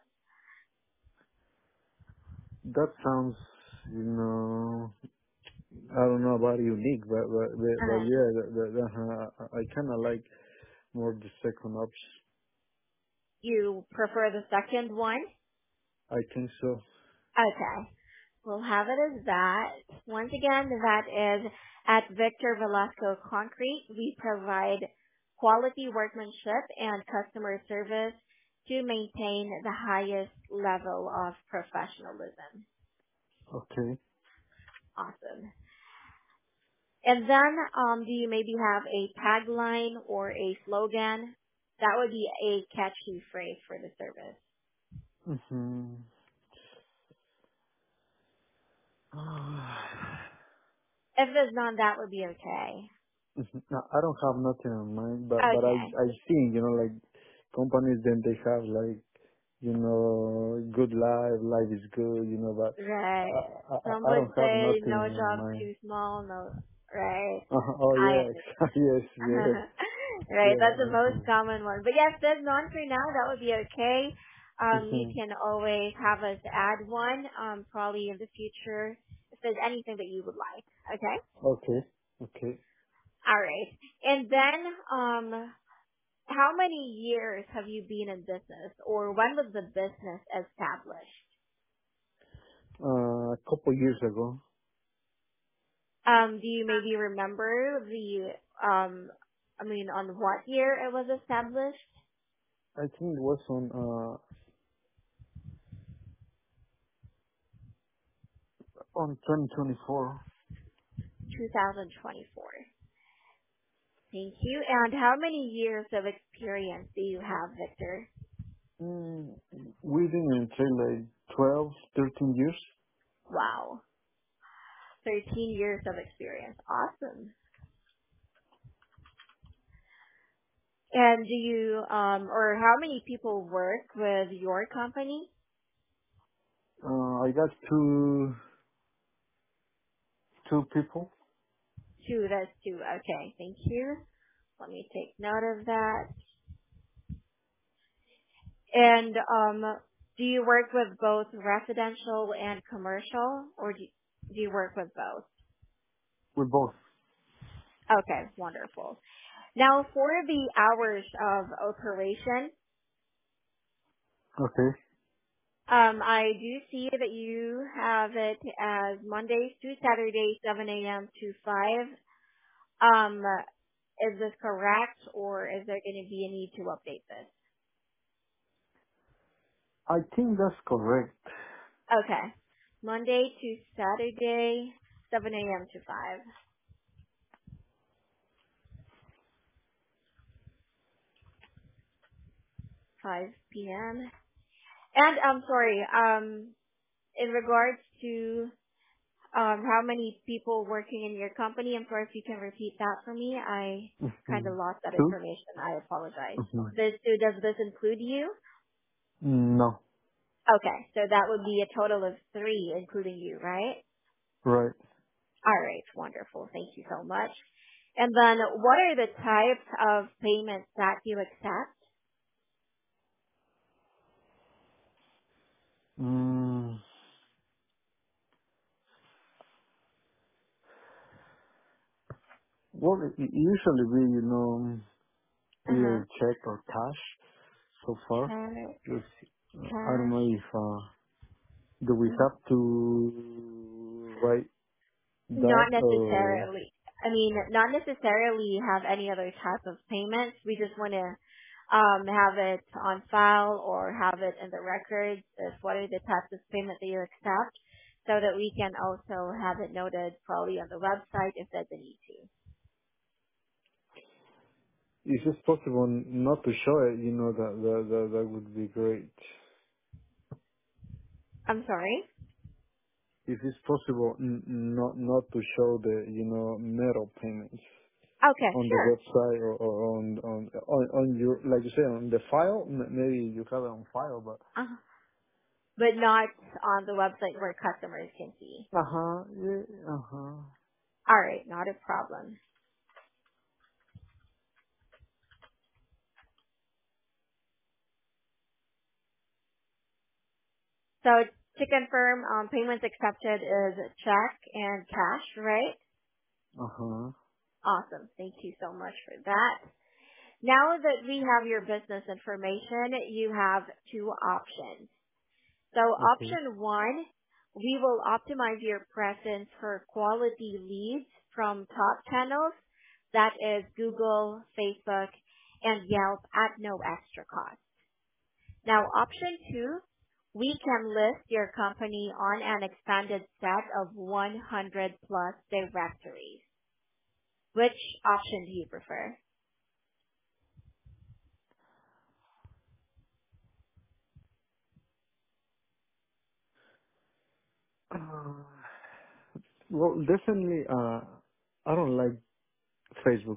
That sounds, you know, I don't know about unique, but but but, but Uh-huh. yeah, the, the, the, uh, I kind of like more the second option. You prefer the second one? I think so. Okay. We'll have it as that. Once again, that is at Victor Velasco Concrete. We provide quality workmanship and customer service to maintain the highest level of professionalism. Okay. Awesome. And then, um, do you maybe have a tagline or a slogan? That would be a catchy phrase for the service. Mm-hmm. If there's none, that would be okay. No, I don't have nothing on mind, but but I Okay. I think you know like companies then they have like you know good life, life is good, you know, but Right. I I, Some I would don't have say no nothing on job mind. too small, no, right. Uh, oh I yes, yes, yes, understand. Right, yeah. that's the most Uh-huh. common one. But yes, there's none for now. That would be okay. Um, you Mhm. can always have us add one, um, probably in the future, there's anything that you would like. Okay? Okay. Okay. All right. And then, um, how many years have you been in business, or when was the business established? Uh, a couple years ago, Um, do you maybe remember the, um, I mean, on what year it was established? I think it was on uh on twenty twenty-four. twenty twenty-four. Thank you. And how many years of experience do you have, Victor? Mm, within until like twelve, thirteen years. Wow. thirteen years of experience. Awesome. And do you, um, or how many people work with your company? Uh, I got two two people. Two, that's two. Okay, thank you. Let me take note of that. And um, do you work with both residential and commercial, or do you, do you work with both? We both. Okay, wonderful. Now, for the hours of operation, Okay. um, I do see that you have it as Mondays to Saturdays, seven a.m. to five. Um, is this correct, or is there going to be a need to update this? I think that's correct. Okay. Monday to Saturday, seven a.m. to five, five p.m. And I'm sorry, um, in regards to um, how many people working in your company, I'm sorry if you can repeat that for me. I kind Mm-hmm. of lost that Two? information. I apologize. Mm-hmm. This, so does this include you? No. Okay, so that would be a total of three, including you, right? Right. All right, wonderful. Thank you so much. And then what are the types of payments that you accept? Mm, well, it it usually we, you know, Uh-huh. either check or cash so far. Check, Just, uh, I don't cash. know if, uh, do we Mhm. have to write that Not or, necessarily. I mean, not necessarily have any other type of payments. We just want to um, have it on file or have it in the records as what are the types of payment that you accept so that we can also have it noted probably on the website if there's a need to. if it's possible not to show it, you know, that, that, that, that would be great. I'm sorry? If it's possible n- not, not to show the, you know, metal payments Okay, on the sure. website or, or on, on, on, on your, like you say, on the file, m- maybe you have it on file, but Uh, but not on the website where customers can see. uh-huh, yeah, uh-huh. All right, not a problem. So to confirm, um, payments accepted is check and cash, right? Uh-huh. Awesome. Thank you so much for that. Now that we have your business information, you have two options. So Okay. option one, we will optimize your presence for quality leads from top channels. That is Google, Facebook, and Yelp at no extra cost. Now option two, we can list your company on an expanded set of one hundred plus directories. Which option do you prefer? Uh, well, definitely, uh, I don't like Facebook.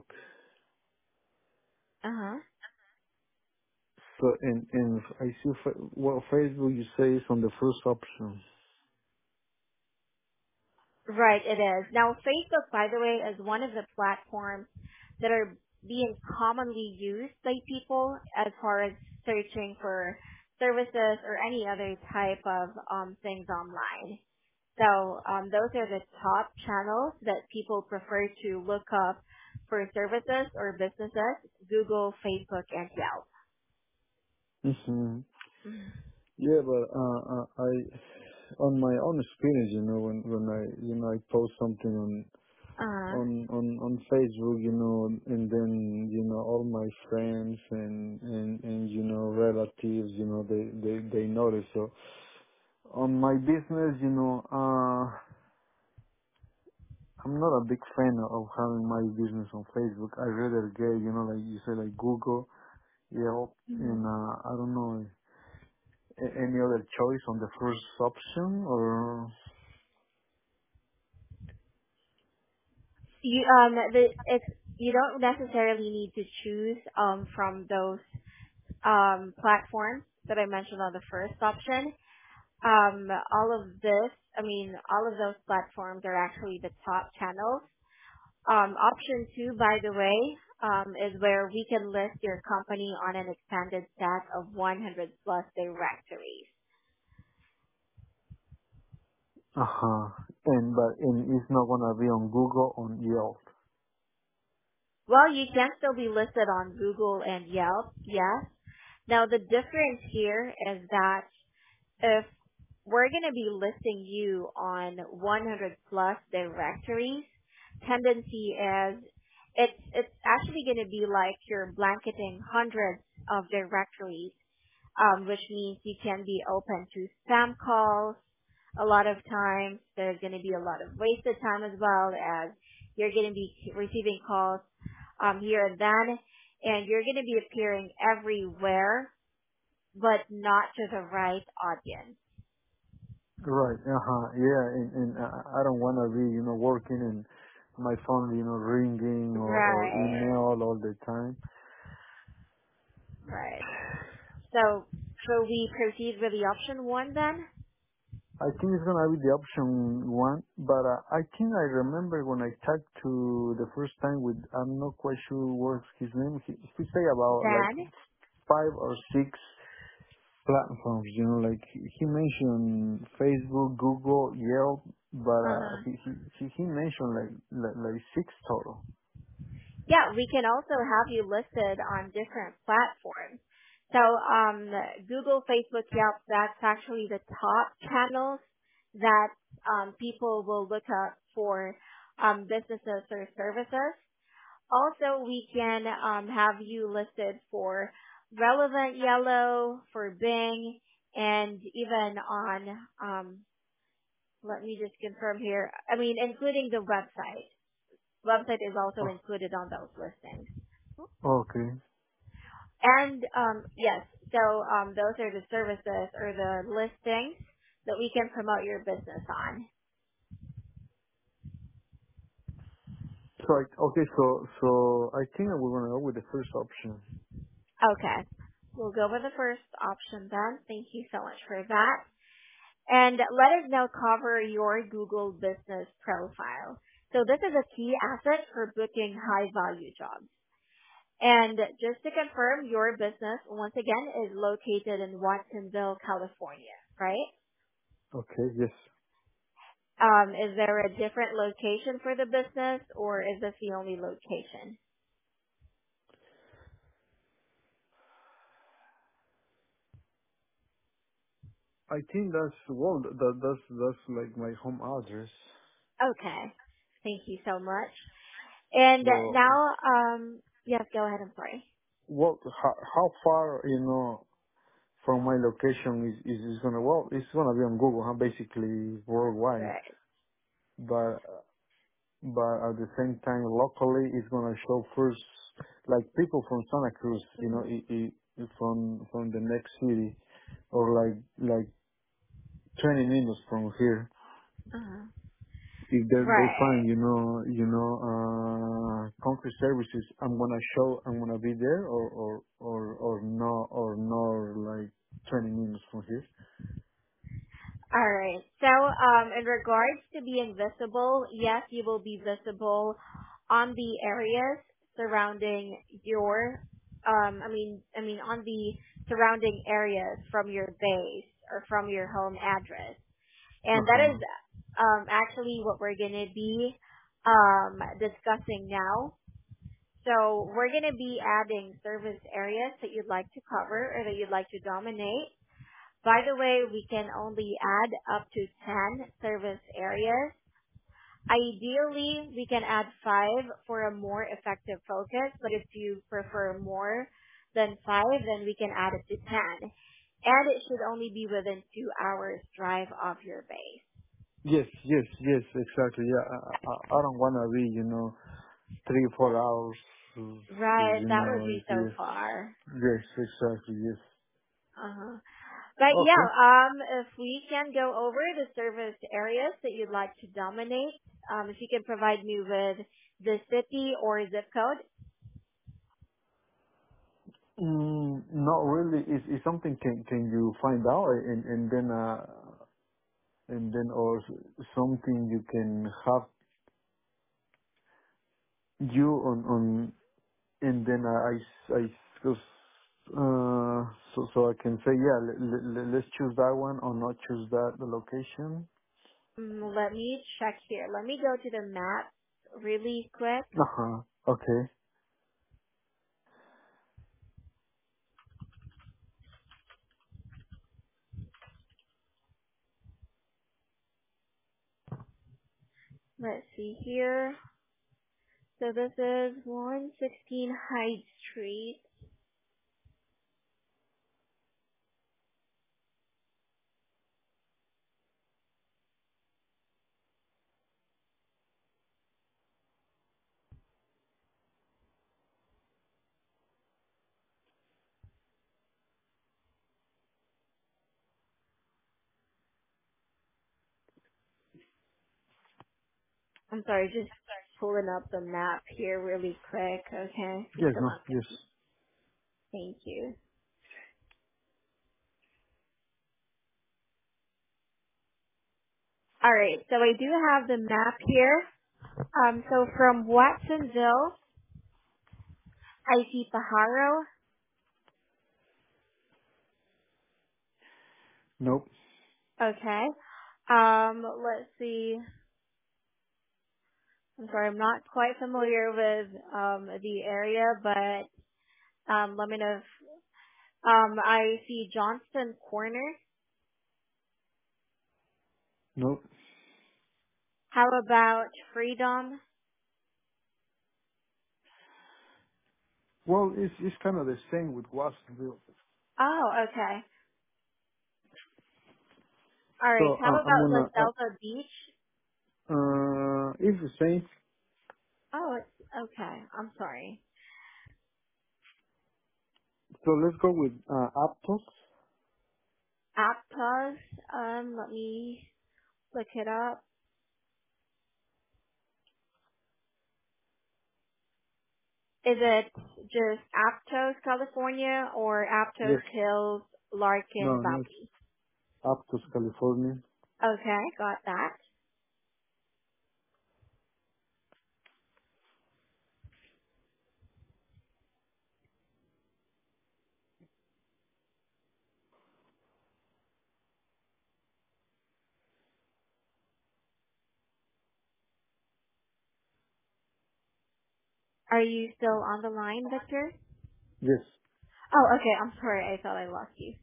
Uh-huh. So, and, and I see, fa- well, Facebook you say is on the first option. Right, it is. Now, Facebook, by the way, is one of the platforms that are being commonly used by people as far as searching for services or any other type of um, things online. So um, those are the top channels that people prefer to look up for services or businesses: Google, Facebook, and Yelp. hmm Mhm. Yeah, but uh, uh, I, on my own experience, you know, when when I, you know, I post something on Uh, on on on Facebook, you know, and then you know all my friends and and and you know relatives, you know, they they they notice. So on my business, you know, uh, I'm not a big fan of having my business on Facebook. I rather get, you know, like you say, like Google, Yelp, mhm. and uh, I don't know a- any other choice on the first option or. You um the it's you don't necessarily need to choose um from those um platforms that I mentioned on the first option. Um, all of this, I mean, all of those platforms are actually the top channels. Um, option two, by the way, um, is where we can list your company on an expanded set of one hundred plus directories. Uh huh. And but and it's not gonna be on Google on Yelp. Well, you can still be listed on Google and Yelp, yes. Now the difference here is that if we're going to be listing you on one hundred plus directories, tendency is it's it's actually going to be like you're blanketing hundreds of directories, um, which means you can be open to spam calls. A lot of times there's going to be a lot of wasted time as well, as you're going to be receiving calls um, here and then, and you're going to be appearing everywhere, but not to the right audience. Right. Uh huh. Yeah. And and uh, I don't wanna be, you know, working and my phone, you know, ringing or or Right. email all the time. Right. So, shall we proceed with the option one then? I think it's gonna be the option one, but uh, I think I remember when I talked to the first time with, I'm not quite sure what's his name. He, he say about like Then, five or six platforms, you know, like he he mentioned Facebook, Google, Yelp, but uh, uh-huh. he, he he he mentioned like, like like six total. Yeah, we can also have you listed on different platforms. So, um, Google, Facebook, Yelp, that's actually the top channels that um, people will look up for um, businesses or services. Also, we can um, have you listed for Relevant Yellow, for Bing, and even on, um, let me just confirm here, I mean, including the website. Website is also Oh, included on those listings. okay. And, um, yes, so um, those are the services or the listings that we can promote your business on. So I, okay, so so I think we're gonna go with the first option. Okay. We'll go with the first option then. Thank you so much for that. And let us now cover your Google business profile. So this is a key asset for booking high value jobs. And just to confirm, your business, once again, is located in Watsonville, California, right? Okay, yes. Um, is there a different location for the business, or is this the only location? I think that's well, that that's that's like my home address. Okay. Thank you so much. And So now, um, yes, go ahead. I'm sorry. what? How, how far you know from my location is is, is gonna well? It's gonna be on Google, huh? Basically worldwide, Right. but but at the same time locally it's gonna show first like people from Santa Cruz, you know, Mm-hmm. i i from from the next city or like like twenty minutes from here. Uh-huh. If they they Right. find you know you know uh concrete services, I'm gonna show I'm gonna be there or or or or no or no like twenty minutes from here. All right. So, um, in regards to being visible, yes, you will be visible on the areas surrounding your, um, I mean, I mean, on the surrounding areas from your base or from your home address. Uh And that is huh. um, actually what we're going to be um, discussing now. So we're going to be adding service areas that you'd like to cover or that you'd like to dominate. By the way, we can only add up to ten service areas. Ideally, we can add five for a more effective focus, but if you prefer more than five, then we can add it to ten. And it should only be within two hours drive of your base. Yes, yes, yes, exactly. Yeah, I, I, I don't want to be, you know, three, four hours, to, to, Right, you that would know, be so yes, far. yes, exactly, yes. Uh-huh. But yeah, Okay. um, if we can go over the service areas that you'd like to dominate, um, if you can provide me with the city or zip code. Mm, not really. Is is something can can you find out and and then uh and then or s- something you can have you on on and then uh, I s- I s- just, uh so so I can say yeah let, let, let's choose that one or not choose that the location. Mm, let me check here. Let me go to the map really quick. Uh huh. Okay. Let's see here. So this is one sixteen Hyde Street. I'm sorry, just pulling up the map here really quick. Okay, just Yes. a No. moment. Yes. Thank you. All right, so I do have the map here. Um, so from Watsonville, I see Pajaro. Nope. Okay. Um, let's see. I'm sorry, I'm not quite familiar with um the area, but um, let me know if um I see Johnston Corner. Nope. How about Freedom? Well, it's it's kind of the same with Watsonville. Oh, okay. All So right. How uh, I'm about La gonna uh, Selva Beach? uh it's the same. Oh, it's okay. I'm sorry. So let's go with uh, Aptos. Aptos. Um, let me look it up. Is it just Aptos, California, or Aptos Yes. Hills, No, Larkin no, it's Valley? Aptos, California. Okay, got that. Are you still on the line, Victor? Yes. Oh, okay. I'm sorry. I thought I lost you.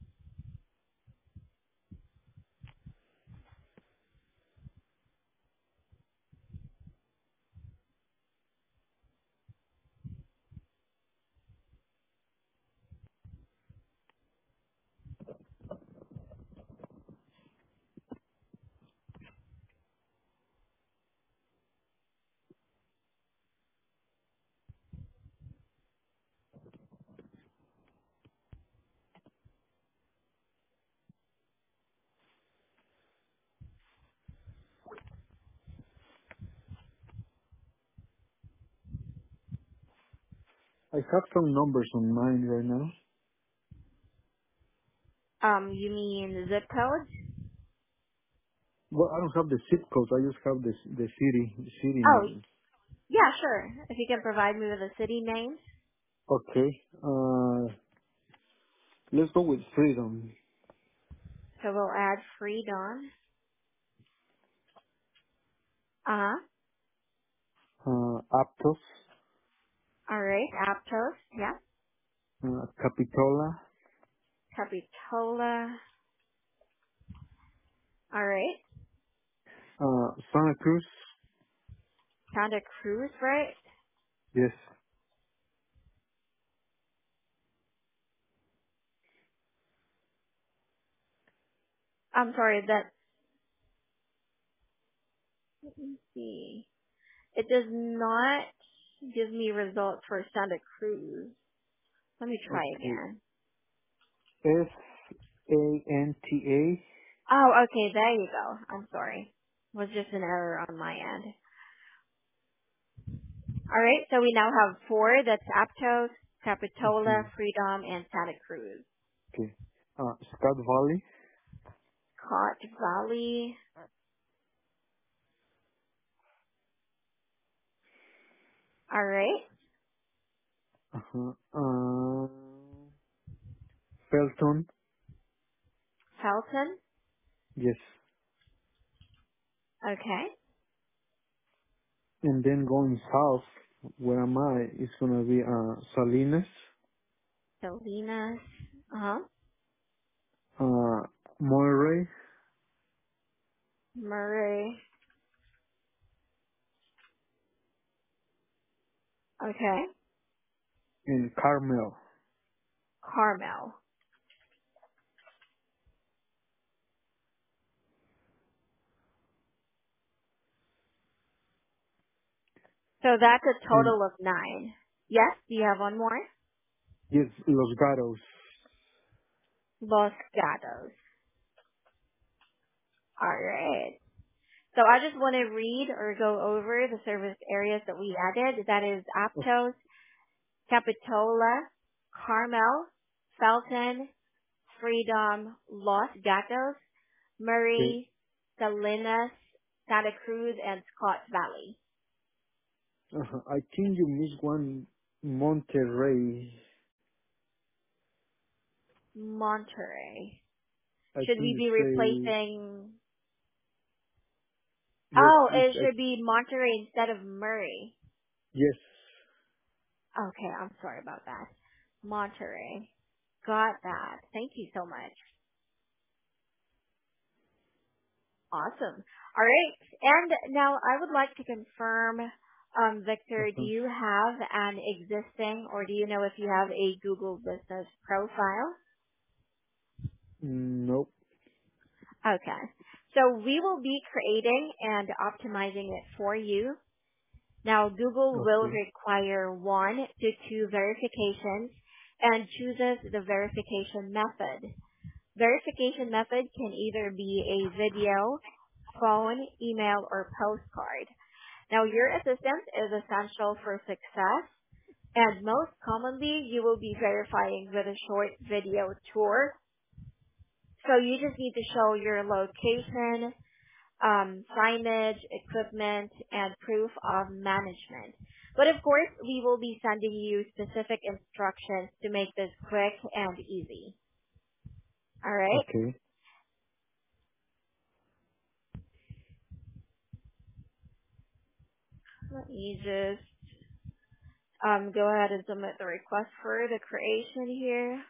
I have some numbers on mine right now. Um, you mean zip code? Well, I don't have the zip code. I just have the the city the city Oh, name. yeah, sure. If you can provide me with a city name. Okay. Uh, let's go with Freedom. So we'll add Freedom. Uh-huh. uh, Aptos, All right. Aptos. Yeah. uh, Capitola, Capitola. All right. uh, Santa Cruz. Santa Cruz, right? Yes. I'm sorry, that, let me see. It does not give me results for Santa Cruz. Let me try Okay. again. S A N T A. Oh, okay, there you go. I'm sorry. It was just an error on my end. All right, so we now have four. That's Aptos, Capitola, Mm-hmm. Freedom, and Santa Cruz. Okay. Uh, Scott Valley. Cot Valley. All right. Uh-huh. Uh, Felton. Felton. Yes. Okay. And then going south, where am I? It's gonna be uh Salinas, Salinas. Uh-huh. uh Monterey, Murray. Okay. and Carmel. Carmel. So that's a And total of nine. Yes, do you have one more? yes, Los Gatos. Los Gatos. All right. So I just want to read or go over the service areas that we added. That is Aptos, Capitola, Carmel, Felton, Freedom, Los Gatos, Okay. Murray, Salinas, Santa Cruz, and Scott Valley. Uh-huh. I think you missed one, Monterrey. Monterey. I Should we think you be say replacing? yes. Oh, It's it uh, should be Monterey instead of Murray. yes. Okay, I'm sorry about that. Monterey. Got that. Thank you so much. Awesome. All right. And now I would like to confirm, um, Victor, do Uh-huh. you have an existing or do you know if you have a Google business profile? Nope. Okay. So we will be creating and optimizing it for you. Now Google will Okay. require one to two verifications and chooses the verification method. Verification method can either be a video, phone, email, or postcard. Now, your assistance is essential for success, and most commonly, you will be verifying with a short video tour. So you just need to show your location, um, signage, equipment, and proof of management. But of course, we will be sending you specific instructions to make this quick and easy. All right? Okay. Let me just um, go ahead and submit the request for the creation here.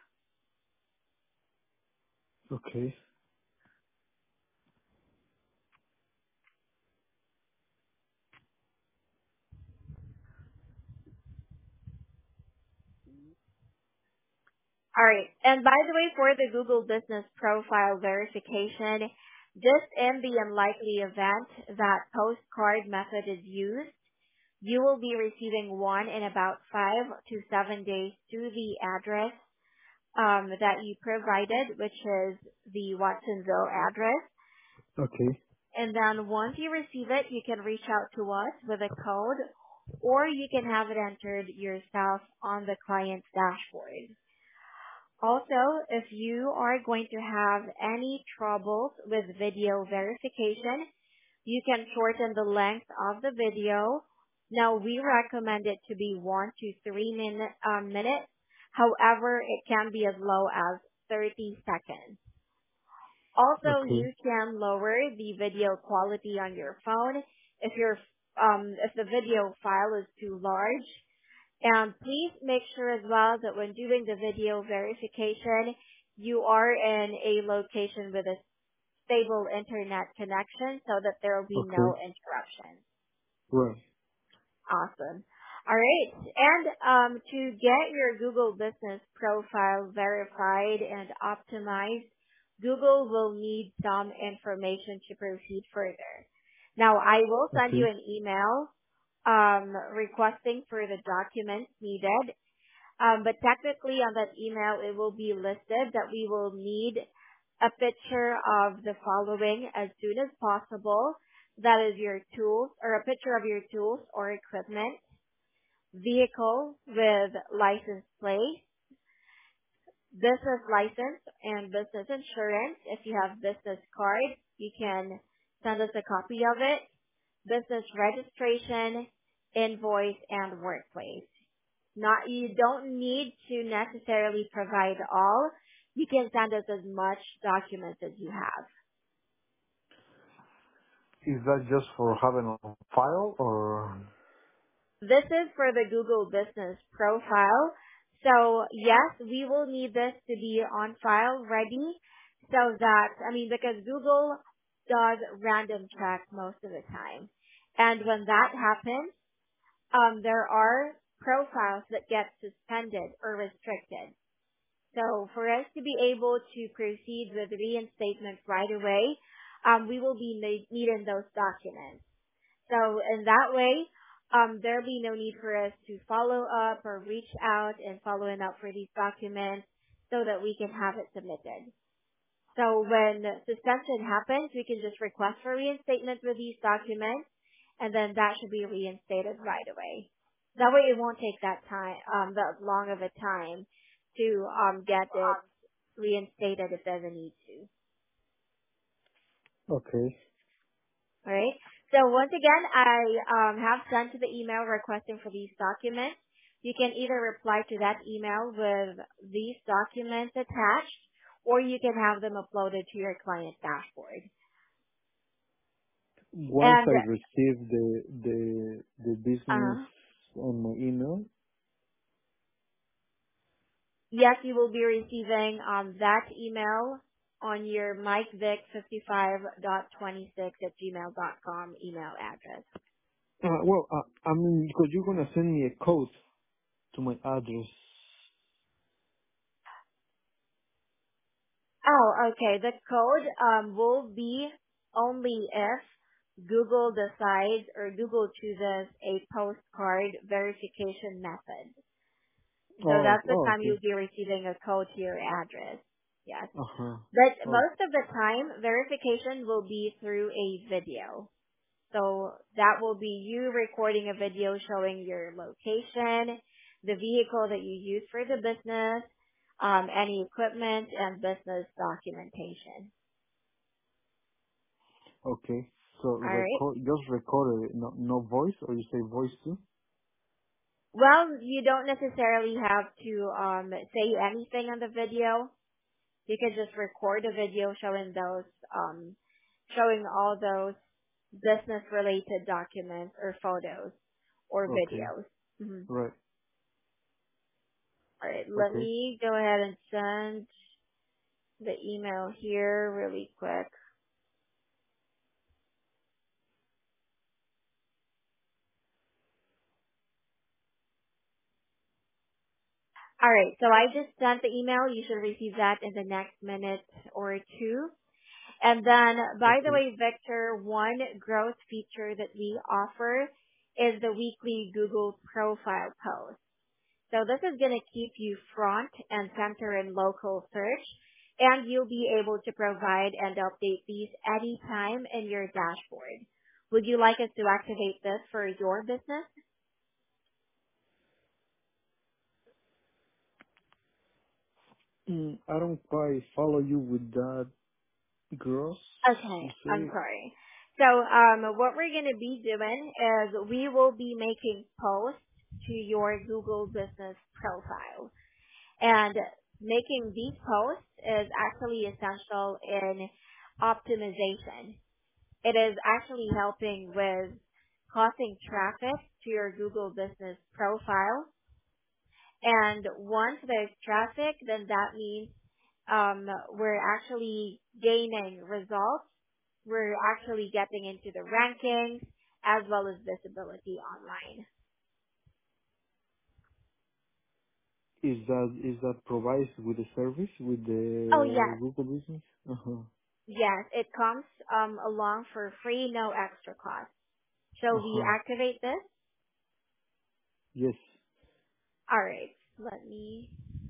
Okay. All right. And by the way, for the Google Business Profile verification, just in the unlikely event that postcard method is used, you will be receiving one in about five to seven days to the address um, that you provided, which is the Watsonville address. Okay. And then once you receive it, you can reach out to us with a code, or you can have it entered yourself on the client's dashboard. Also, if you are going to have any troubles with video verification, you can shorten the length of the video. Now, we recommend it to be one to three minute, um, minutes. However, it can be as low as thirty seconds. Also, Okay. you can lower the video quality on your phone if your um, if the video file is too large. And please make sure as well that when doing the video verification, you are in a location with a stable internet connection so that there will be no Okay. interruptions. Right. Awesome. All right. And um, to get your Google business profile verified and optimized, Google will need some information to proceed further. Now, I will send you Okay. an email um, requesting for the documents needed. Um, but technically on that email, it will be listed that we will need a picture of the following as soon as possible. That is your tools or a picture of your tools or equipment, vehicle with license plate, business license and business insurance. If you have business card, you can send us a copy of it, business registration, invoice, and workplace. Not, you don't need to necessarily provide all. You can send us as much documents as you have. Is that just for having a file or? This is for the Google Business Profile. So yes, we will need this to be on file ready so that, I mean, because Google does random check most of the time. And when that happens, um, there are profiles that get suspended or restricted. So for us to be able to proceed with reinstatement right away, um, we will be ne- needing those documents. So in that way, um, there'll be no need for us to follow up or reach out and following up for these documents so that we can have it submitted. So when suspension happens, we can just request for reinstatement with these documents, and then that should be reinstated right away. That way, it won't take that time, um, that long of a time to um get it reinstated if there's a need to. Okay. All right. So once again, I um have sent the email requesting for these documents. You can either reply to that email with these documents attached, or you can have them uploaded to your client dashboard. Once And I receive the the the business uh, on my email. yes, you will be receiving um, that email on your mikevic fifty-five dot twenty-six at gmail dot com email address. Uh, well, uh, I mean, because you're gonna send me a code to my address. Oh, okay. The code um, will be only if Google decides or Google chooses a postcard verification method. So Oh, that's the oh, time okay. you'll be receiving a code to your address. Yes. Uh huh. But Oh, most of the time, verification will be through a video. So that will be you recording a video showing your location, the vehicle that you use for the business, um, any equipment, and business documentation. okay. So All right. record, just record it, no, no voice, or you say voice too? Well, you don't necessarily have to um, say anything on the video. You can just record a video showing those, um, showing all those business-related documents or photos or Okay. videos. Mhm. Right. All right, let Okay. me go ahead and send the email here really quick. All right, so I just sent the email. You should receive that in the next minute or two. And then, by the Okay. way, Victor, one growth feature that we offer is the weekly Google profile post. So this is going to keep you front and center in local search, and you'll be able to provide and update these anytime in your dashboard. Would you like us to activate this for your business? Mm, I don't quite follow you with that gross. Okay, You I'm say? sorry. So um, what we're going to be doing is we will be making posts to your Google business profile. And making these posts is actually essential in optimization. It is actually helping with causing traffic to your Google business profile. And once there's traffic, then that means um, we're actually gaining results. We're actually getting into the rankings as well as visibility online. Is that is that provided with the service with Oh the yes, Google Business? Uh huh. yes, it comes um, along for free, no extra cost. Shall Uh we huh. activate this? Yes. All right, let me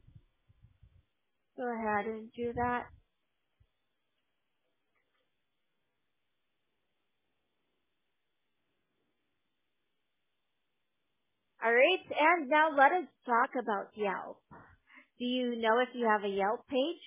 go ahead and do that. All right, and now let us talk about Yelp. Do you know if you have a Yelp page?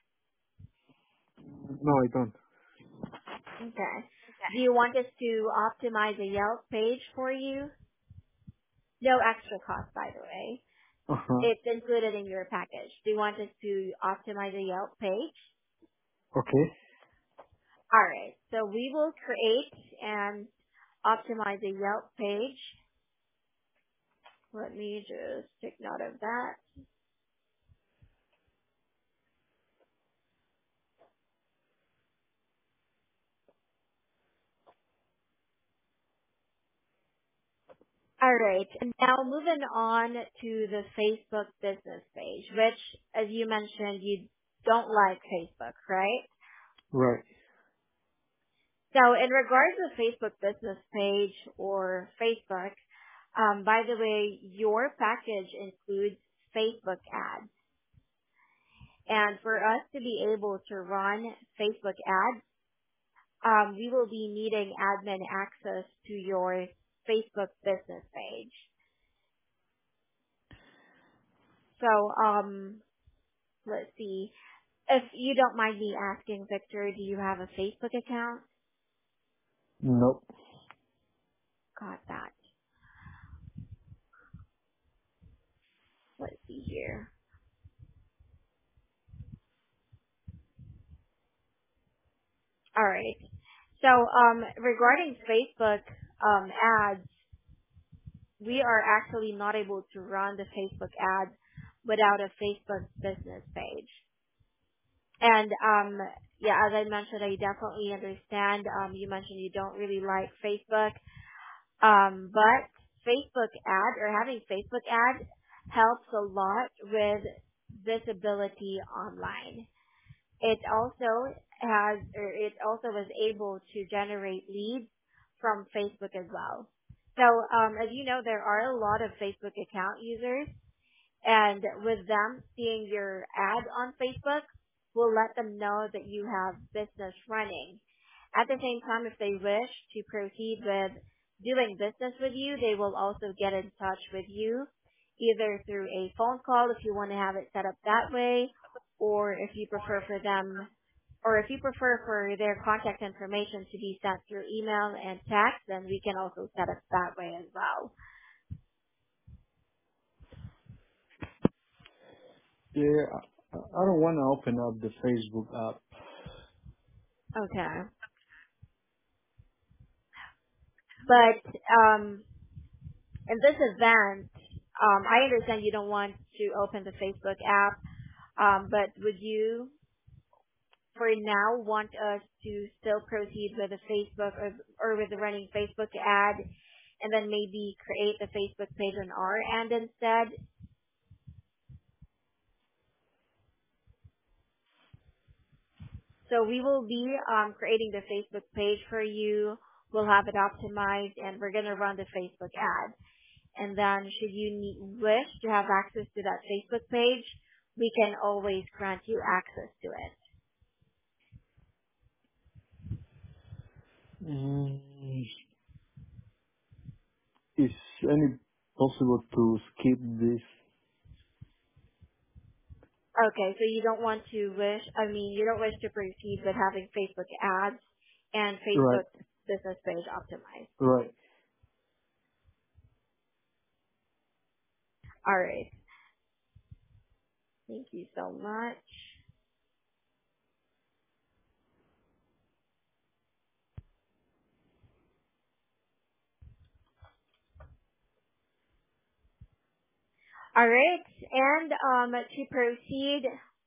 No, I don't. Okay. Do you want us to optimize a Yelp page for you? No extra cost, by the way. Uh huh. It's included in your package. Do you want us to optimize a Yelp page? Okay. All right. So we will create and optimize a Yelp page. Let me just take note of that. All right. And now moving on to the Facebook business page, which, as you mentioned, you don't like Facebook, right? Right. So in regards to Facebook business page or Facebook, um, by the way, your package includes Facebook ads. And for us to be able to run Facebook ads, um, we will be needing admin access to your Facebook business page. So um, let's see. If you don't mind me asking, Victor, do you have a Facebook account? Nope. Got that. Let's see here. All right. So, um, regarding Facebook um, ads, we are actually not able to run the Facebook ads without a Facebook business page. And um, yeah, as I mentioned, I definitely understand. Um, you mentioned you don't really like Facebook, um, but Facebook ad or having Facebook ad helps a lot with visibility online. It also has, or it also was able to generate leads from Facebook as well. So, um, as you know, there are a lot of Facebook account users, and with them seeing your ad on Facebook, will let them know that you have business running. At the same time, if they wish to proceed with doing business with you, they will also get in touch with you, either through a phone call if you want to have it set up that way, or if you prefer for them, or if you prefer for their contact information to be sent through email and text, then we can also set it that way as well. Yeah, I, I don't want to open up the Facebook app. Okay. But um, in this event, um, I understand you don't want to open the Facebook app, um, but would you, for now, want us to still proceed with the Facebook or, or with the running Facebook ad, and then maybe create the Facebook page on our end instead? So we will be um, creating the Facebook page for you. We'll have it optimized, and we're going to run the Facebook ad. And then should you need, wish to have access to that Facebook page, we can always grant you access to it. Mm, is any possible to skip this? Okay, so you don't want to wish, I mean, you don't wish to proceed with having Facebook ads and Right. Facebook business page optimized. Right. All right. Thank you so much. All right. And um, to proceed,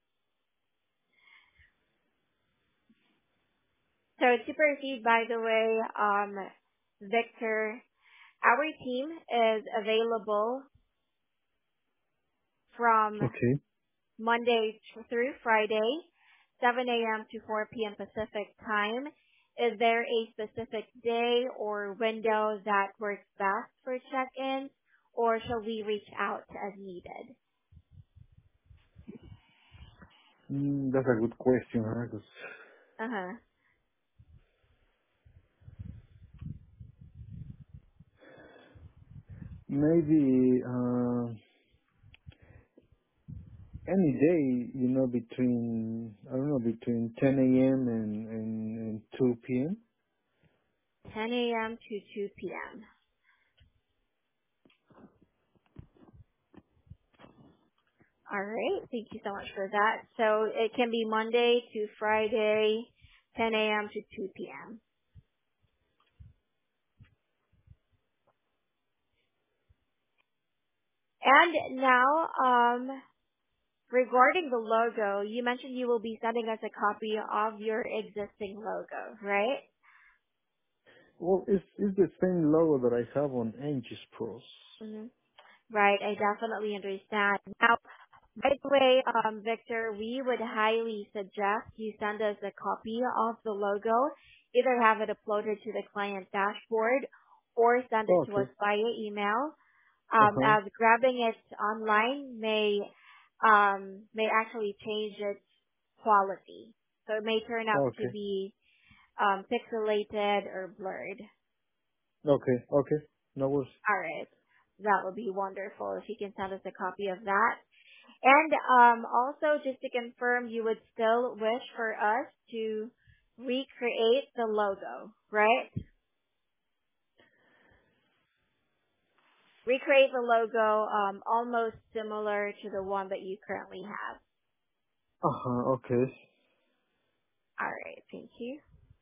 so to proceed, by the way, um, Victor, our team is available from Okay. Monday through Friday, seven a.m. to four p.m. Pacific time. Is there a specific day or window that works best for check-ins, or shall we reach out as needed? Mm, that's a good question, huh? 'Cause Uh-huh. maybe uh, any day, you know, between I don't know, between ten a m and, and and two p m. ten a.m. to two p.m. All right. Thank you so much for that. So it can be Monday to Friday, ten a.m. to two p.m. And now, um, regarding the logo, you mentioned you will be sending us a copy of your existing logo, right? Well, it's it's the same logo that I have on Angie's Pros. Hmm. Right. I definitely understand. Now, by the way, um, Victor, we would highly suggest you send us a copy of the logo. Either have it uploaded to the client dashboard or send it Oh, to us okay. via email. Uh Um, huh. as grabbing it online may um, may actually change its quality, so it may turn out to Okay. be um, pixelated or blurred. Okay. Okay. No worries. All right, that would be wonderful if you can send us a copy of that. And um, also, just to confirm, you would still wish for us to recreate the logo, right? Recreate the logo um, almost similar to the one that you currently have. Uh huh. Okay. All right, thank you.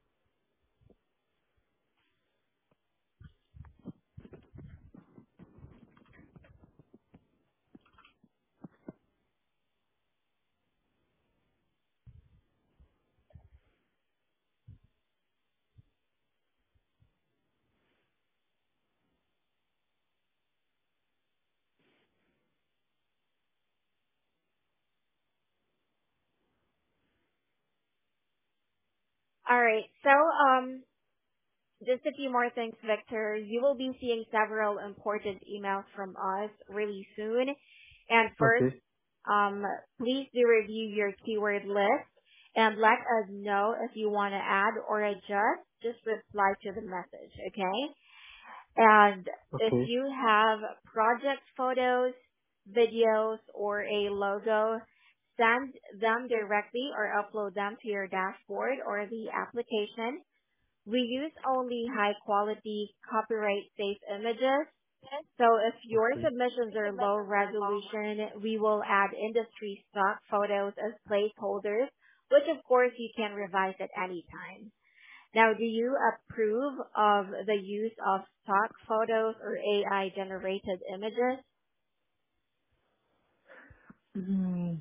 All right, so um, just a few more things, Victor. You will be seeing several important emails from us really soon. And first, Okay. um, please do review your keyword list and let us know if you want to add or adjust. Just reply to the message, okay? And if Okay. you have project photos, videos, or a logo, send them directly or upload them to your dashboard or the application. We use only high quality copyright safe images. So if your Okay. submissions are low resolution, we will add industry stock photos as placeholders, which of course you can revise at any time. Now, do you approve of the use of stock photos or A I generated images? Mm,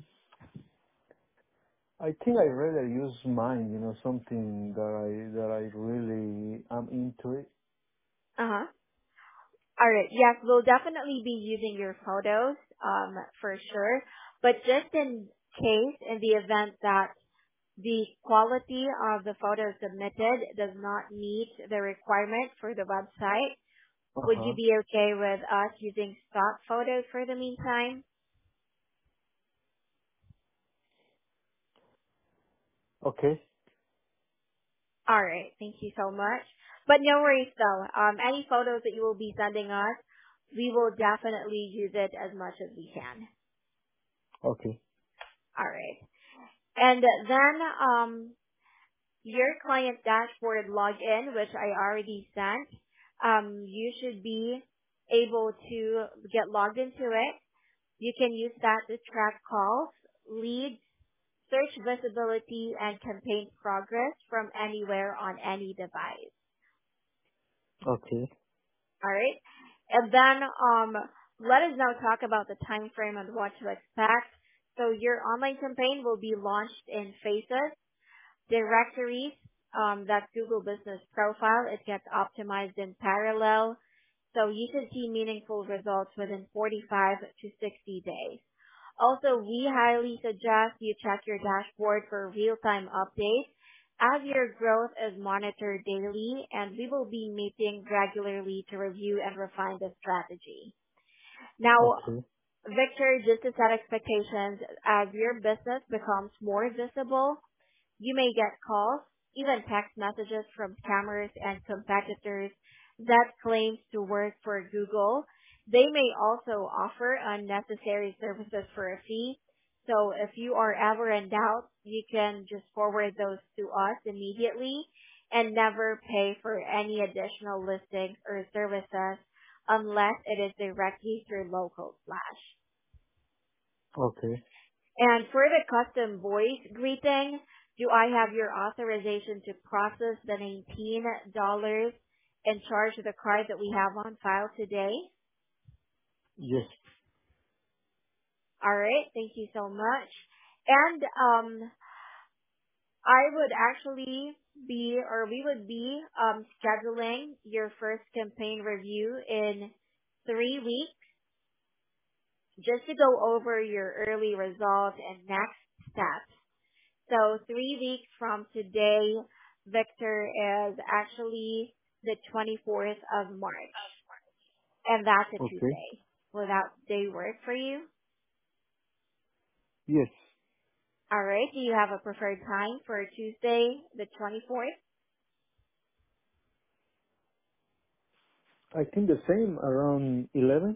I think I rather use mine. You know, something that I that I really am into it. Uh-huh. All right. Yes, we'll definitely be using your photos, um, for sure. But just in case, in the event that the quality of the photos submitted does not meet the requirement for the website, Uh would you huh. be okay with us using stock photos for the meantime? Okay. All right. Thank you so much. But no worries though. Um, any photos that you will be sending us, we will definitely use it as much as we can. Okay. All right. And then, um, your client dashboard login, which I already sent, um, you should be able to get logged into it. You can use that to track calls, leads, search visibility, and campaign progress from anywhere on any device. Okay. All right. And then, um, let us now talk about the time frame and what to expect. So your online campaign will be launched in phases. Directories, um, that's Google Business Profile. It gets optimized in parallel. So you should see meaningful results within forty-five to sixty days. Also, we highly suggest you check your dashboard for real-time updates as your growth is monitored daily, and we will be meeting regularly to review and refine the strategy. Now, Okay. Victor, just to set expectations, as your business becomes more visible, you may get calls, even text messages from scammers and competitors that claims to work for Google. They may also offer unnecessary services for a fee. So if you are ever in doubt, you can just forward those to us immediately and never pay for any additional listings or services unless it is directly through local flash. Okay. And for the custom voice greeting, do I have your authorization to process the nineteen dollars and charge the card that we have on file today? Yes. All right, thank you so much. And um, I would actually be, or we would be um, scheduling your first campaign review in three weeks just to go over your early results and next steps. So three weeks from today, Victor, is actually the twenty-fourth of March, and that's a Okay. Tuesday. Will that day work for you? Yes. All right. Do you have a preferred time for Tuesday, the twenty-fourth, I think the same around eleven.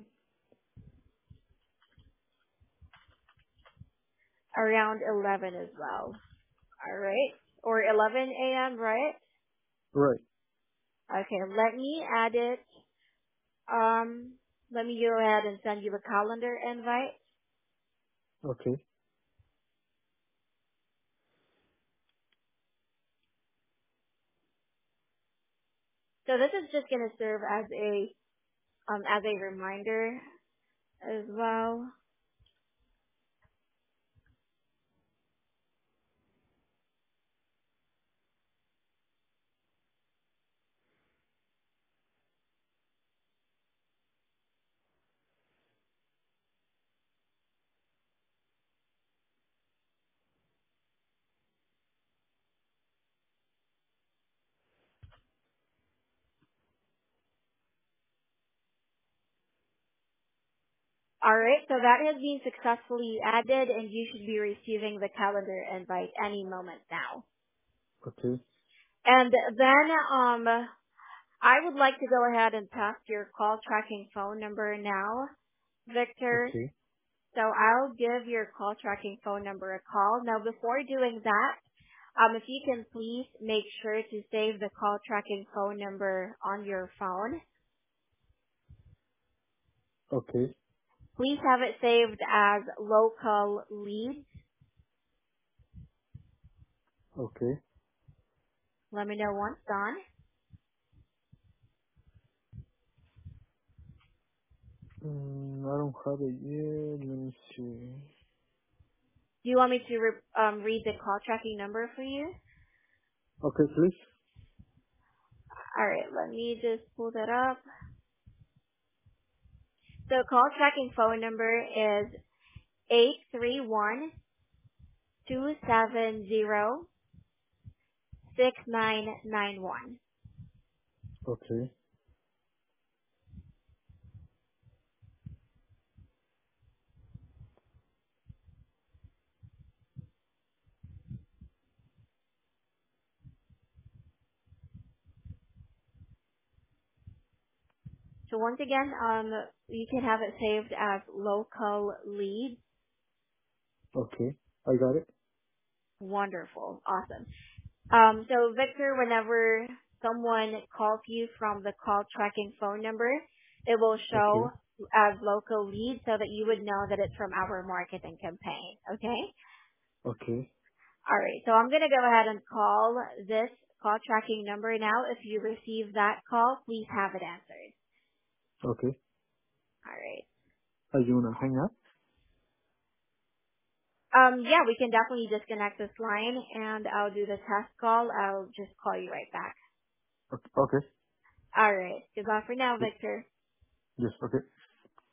around eleven as well? All right. Or eleven a m, right? Right. Okay. Let me add it. Um, let me go ahead and send you a calendar invite. Okay. So this is just going to serve as a um as a reminder as well. All right, so that has been successfully added, and you should be receiving the calendar invite any moment now. Okay. And then, um, I would like to go ahead and test your call tracking phone number now, Victor. Okay. So I'll give your call tracking phone number a call. Now, before doing that, um, if you can please make sure to save the call tracking phone number on your phone. Okay. Please have it saved as local lead. Okay. Let me know once done. Mm, I don't have it yet. Let me see. Do you want me to re- um, read the call tracking number for you? Okay, please. All right, let me just pull that up. So call tracking phone number is eight three one, two seven zero, six nine nine one. Okay. So once again, um, you can have it saved as local lead. Okay. I got it. Wonderful. Awesome. Um, so Victor, whenever someone calls you from the call tracking phone number, it will show Okay. as local lead so that you would know that it's from our marketing campaign. Okay? Okay. All right. So I'm going to go ahead and call this call tracking number now. If you receive that call, please have it answered. Okay. All right. Are you gonna hang up? Um, yeah, we can definitely disconnect this line and I'll do the test call. I'll just call you right back. Okay. Okay. All right. Goodbye for now, Yes. Victor. Yes. Okay.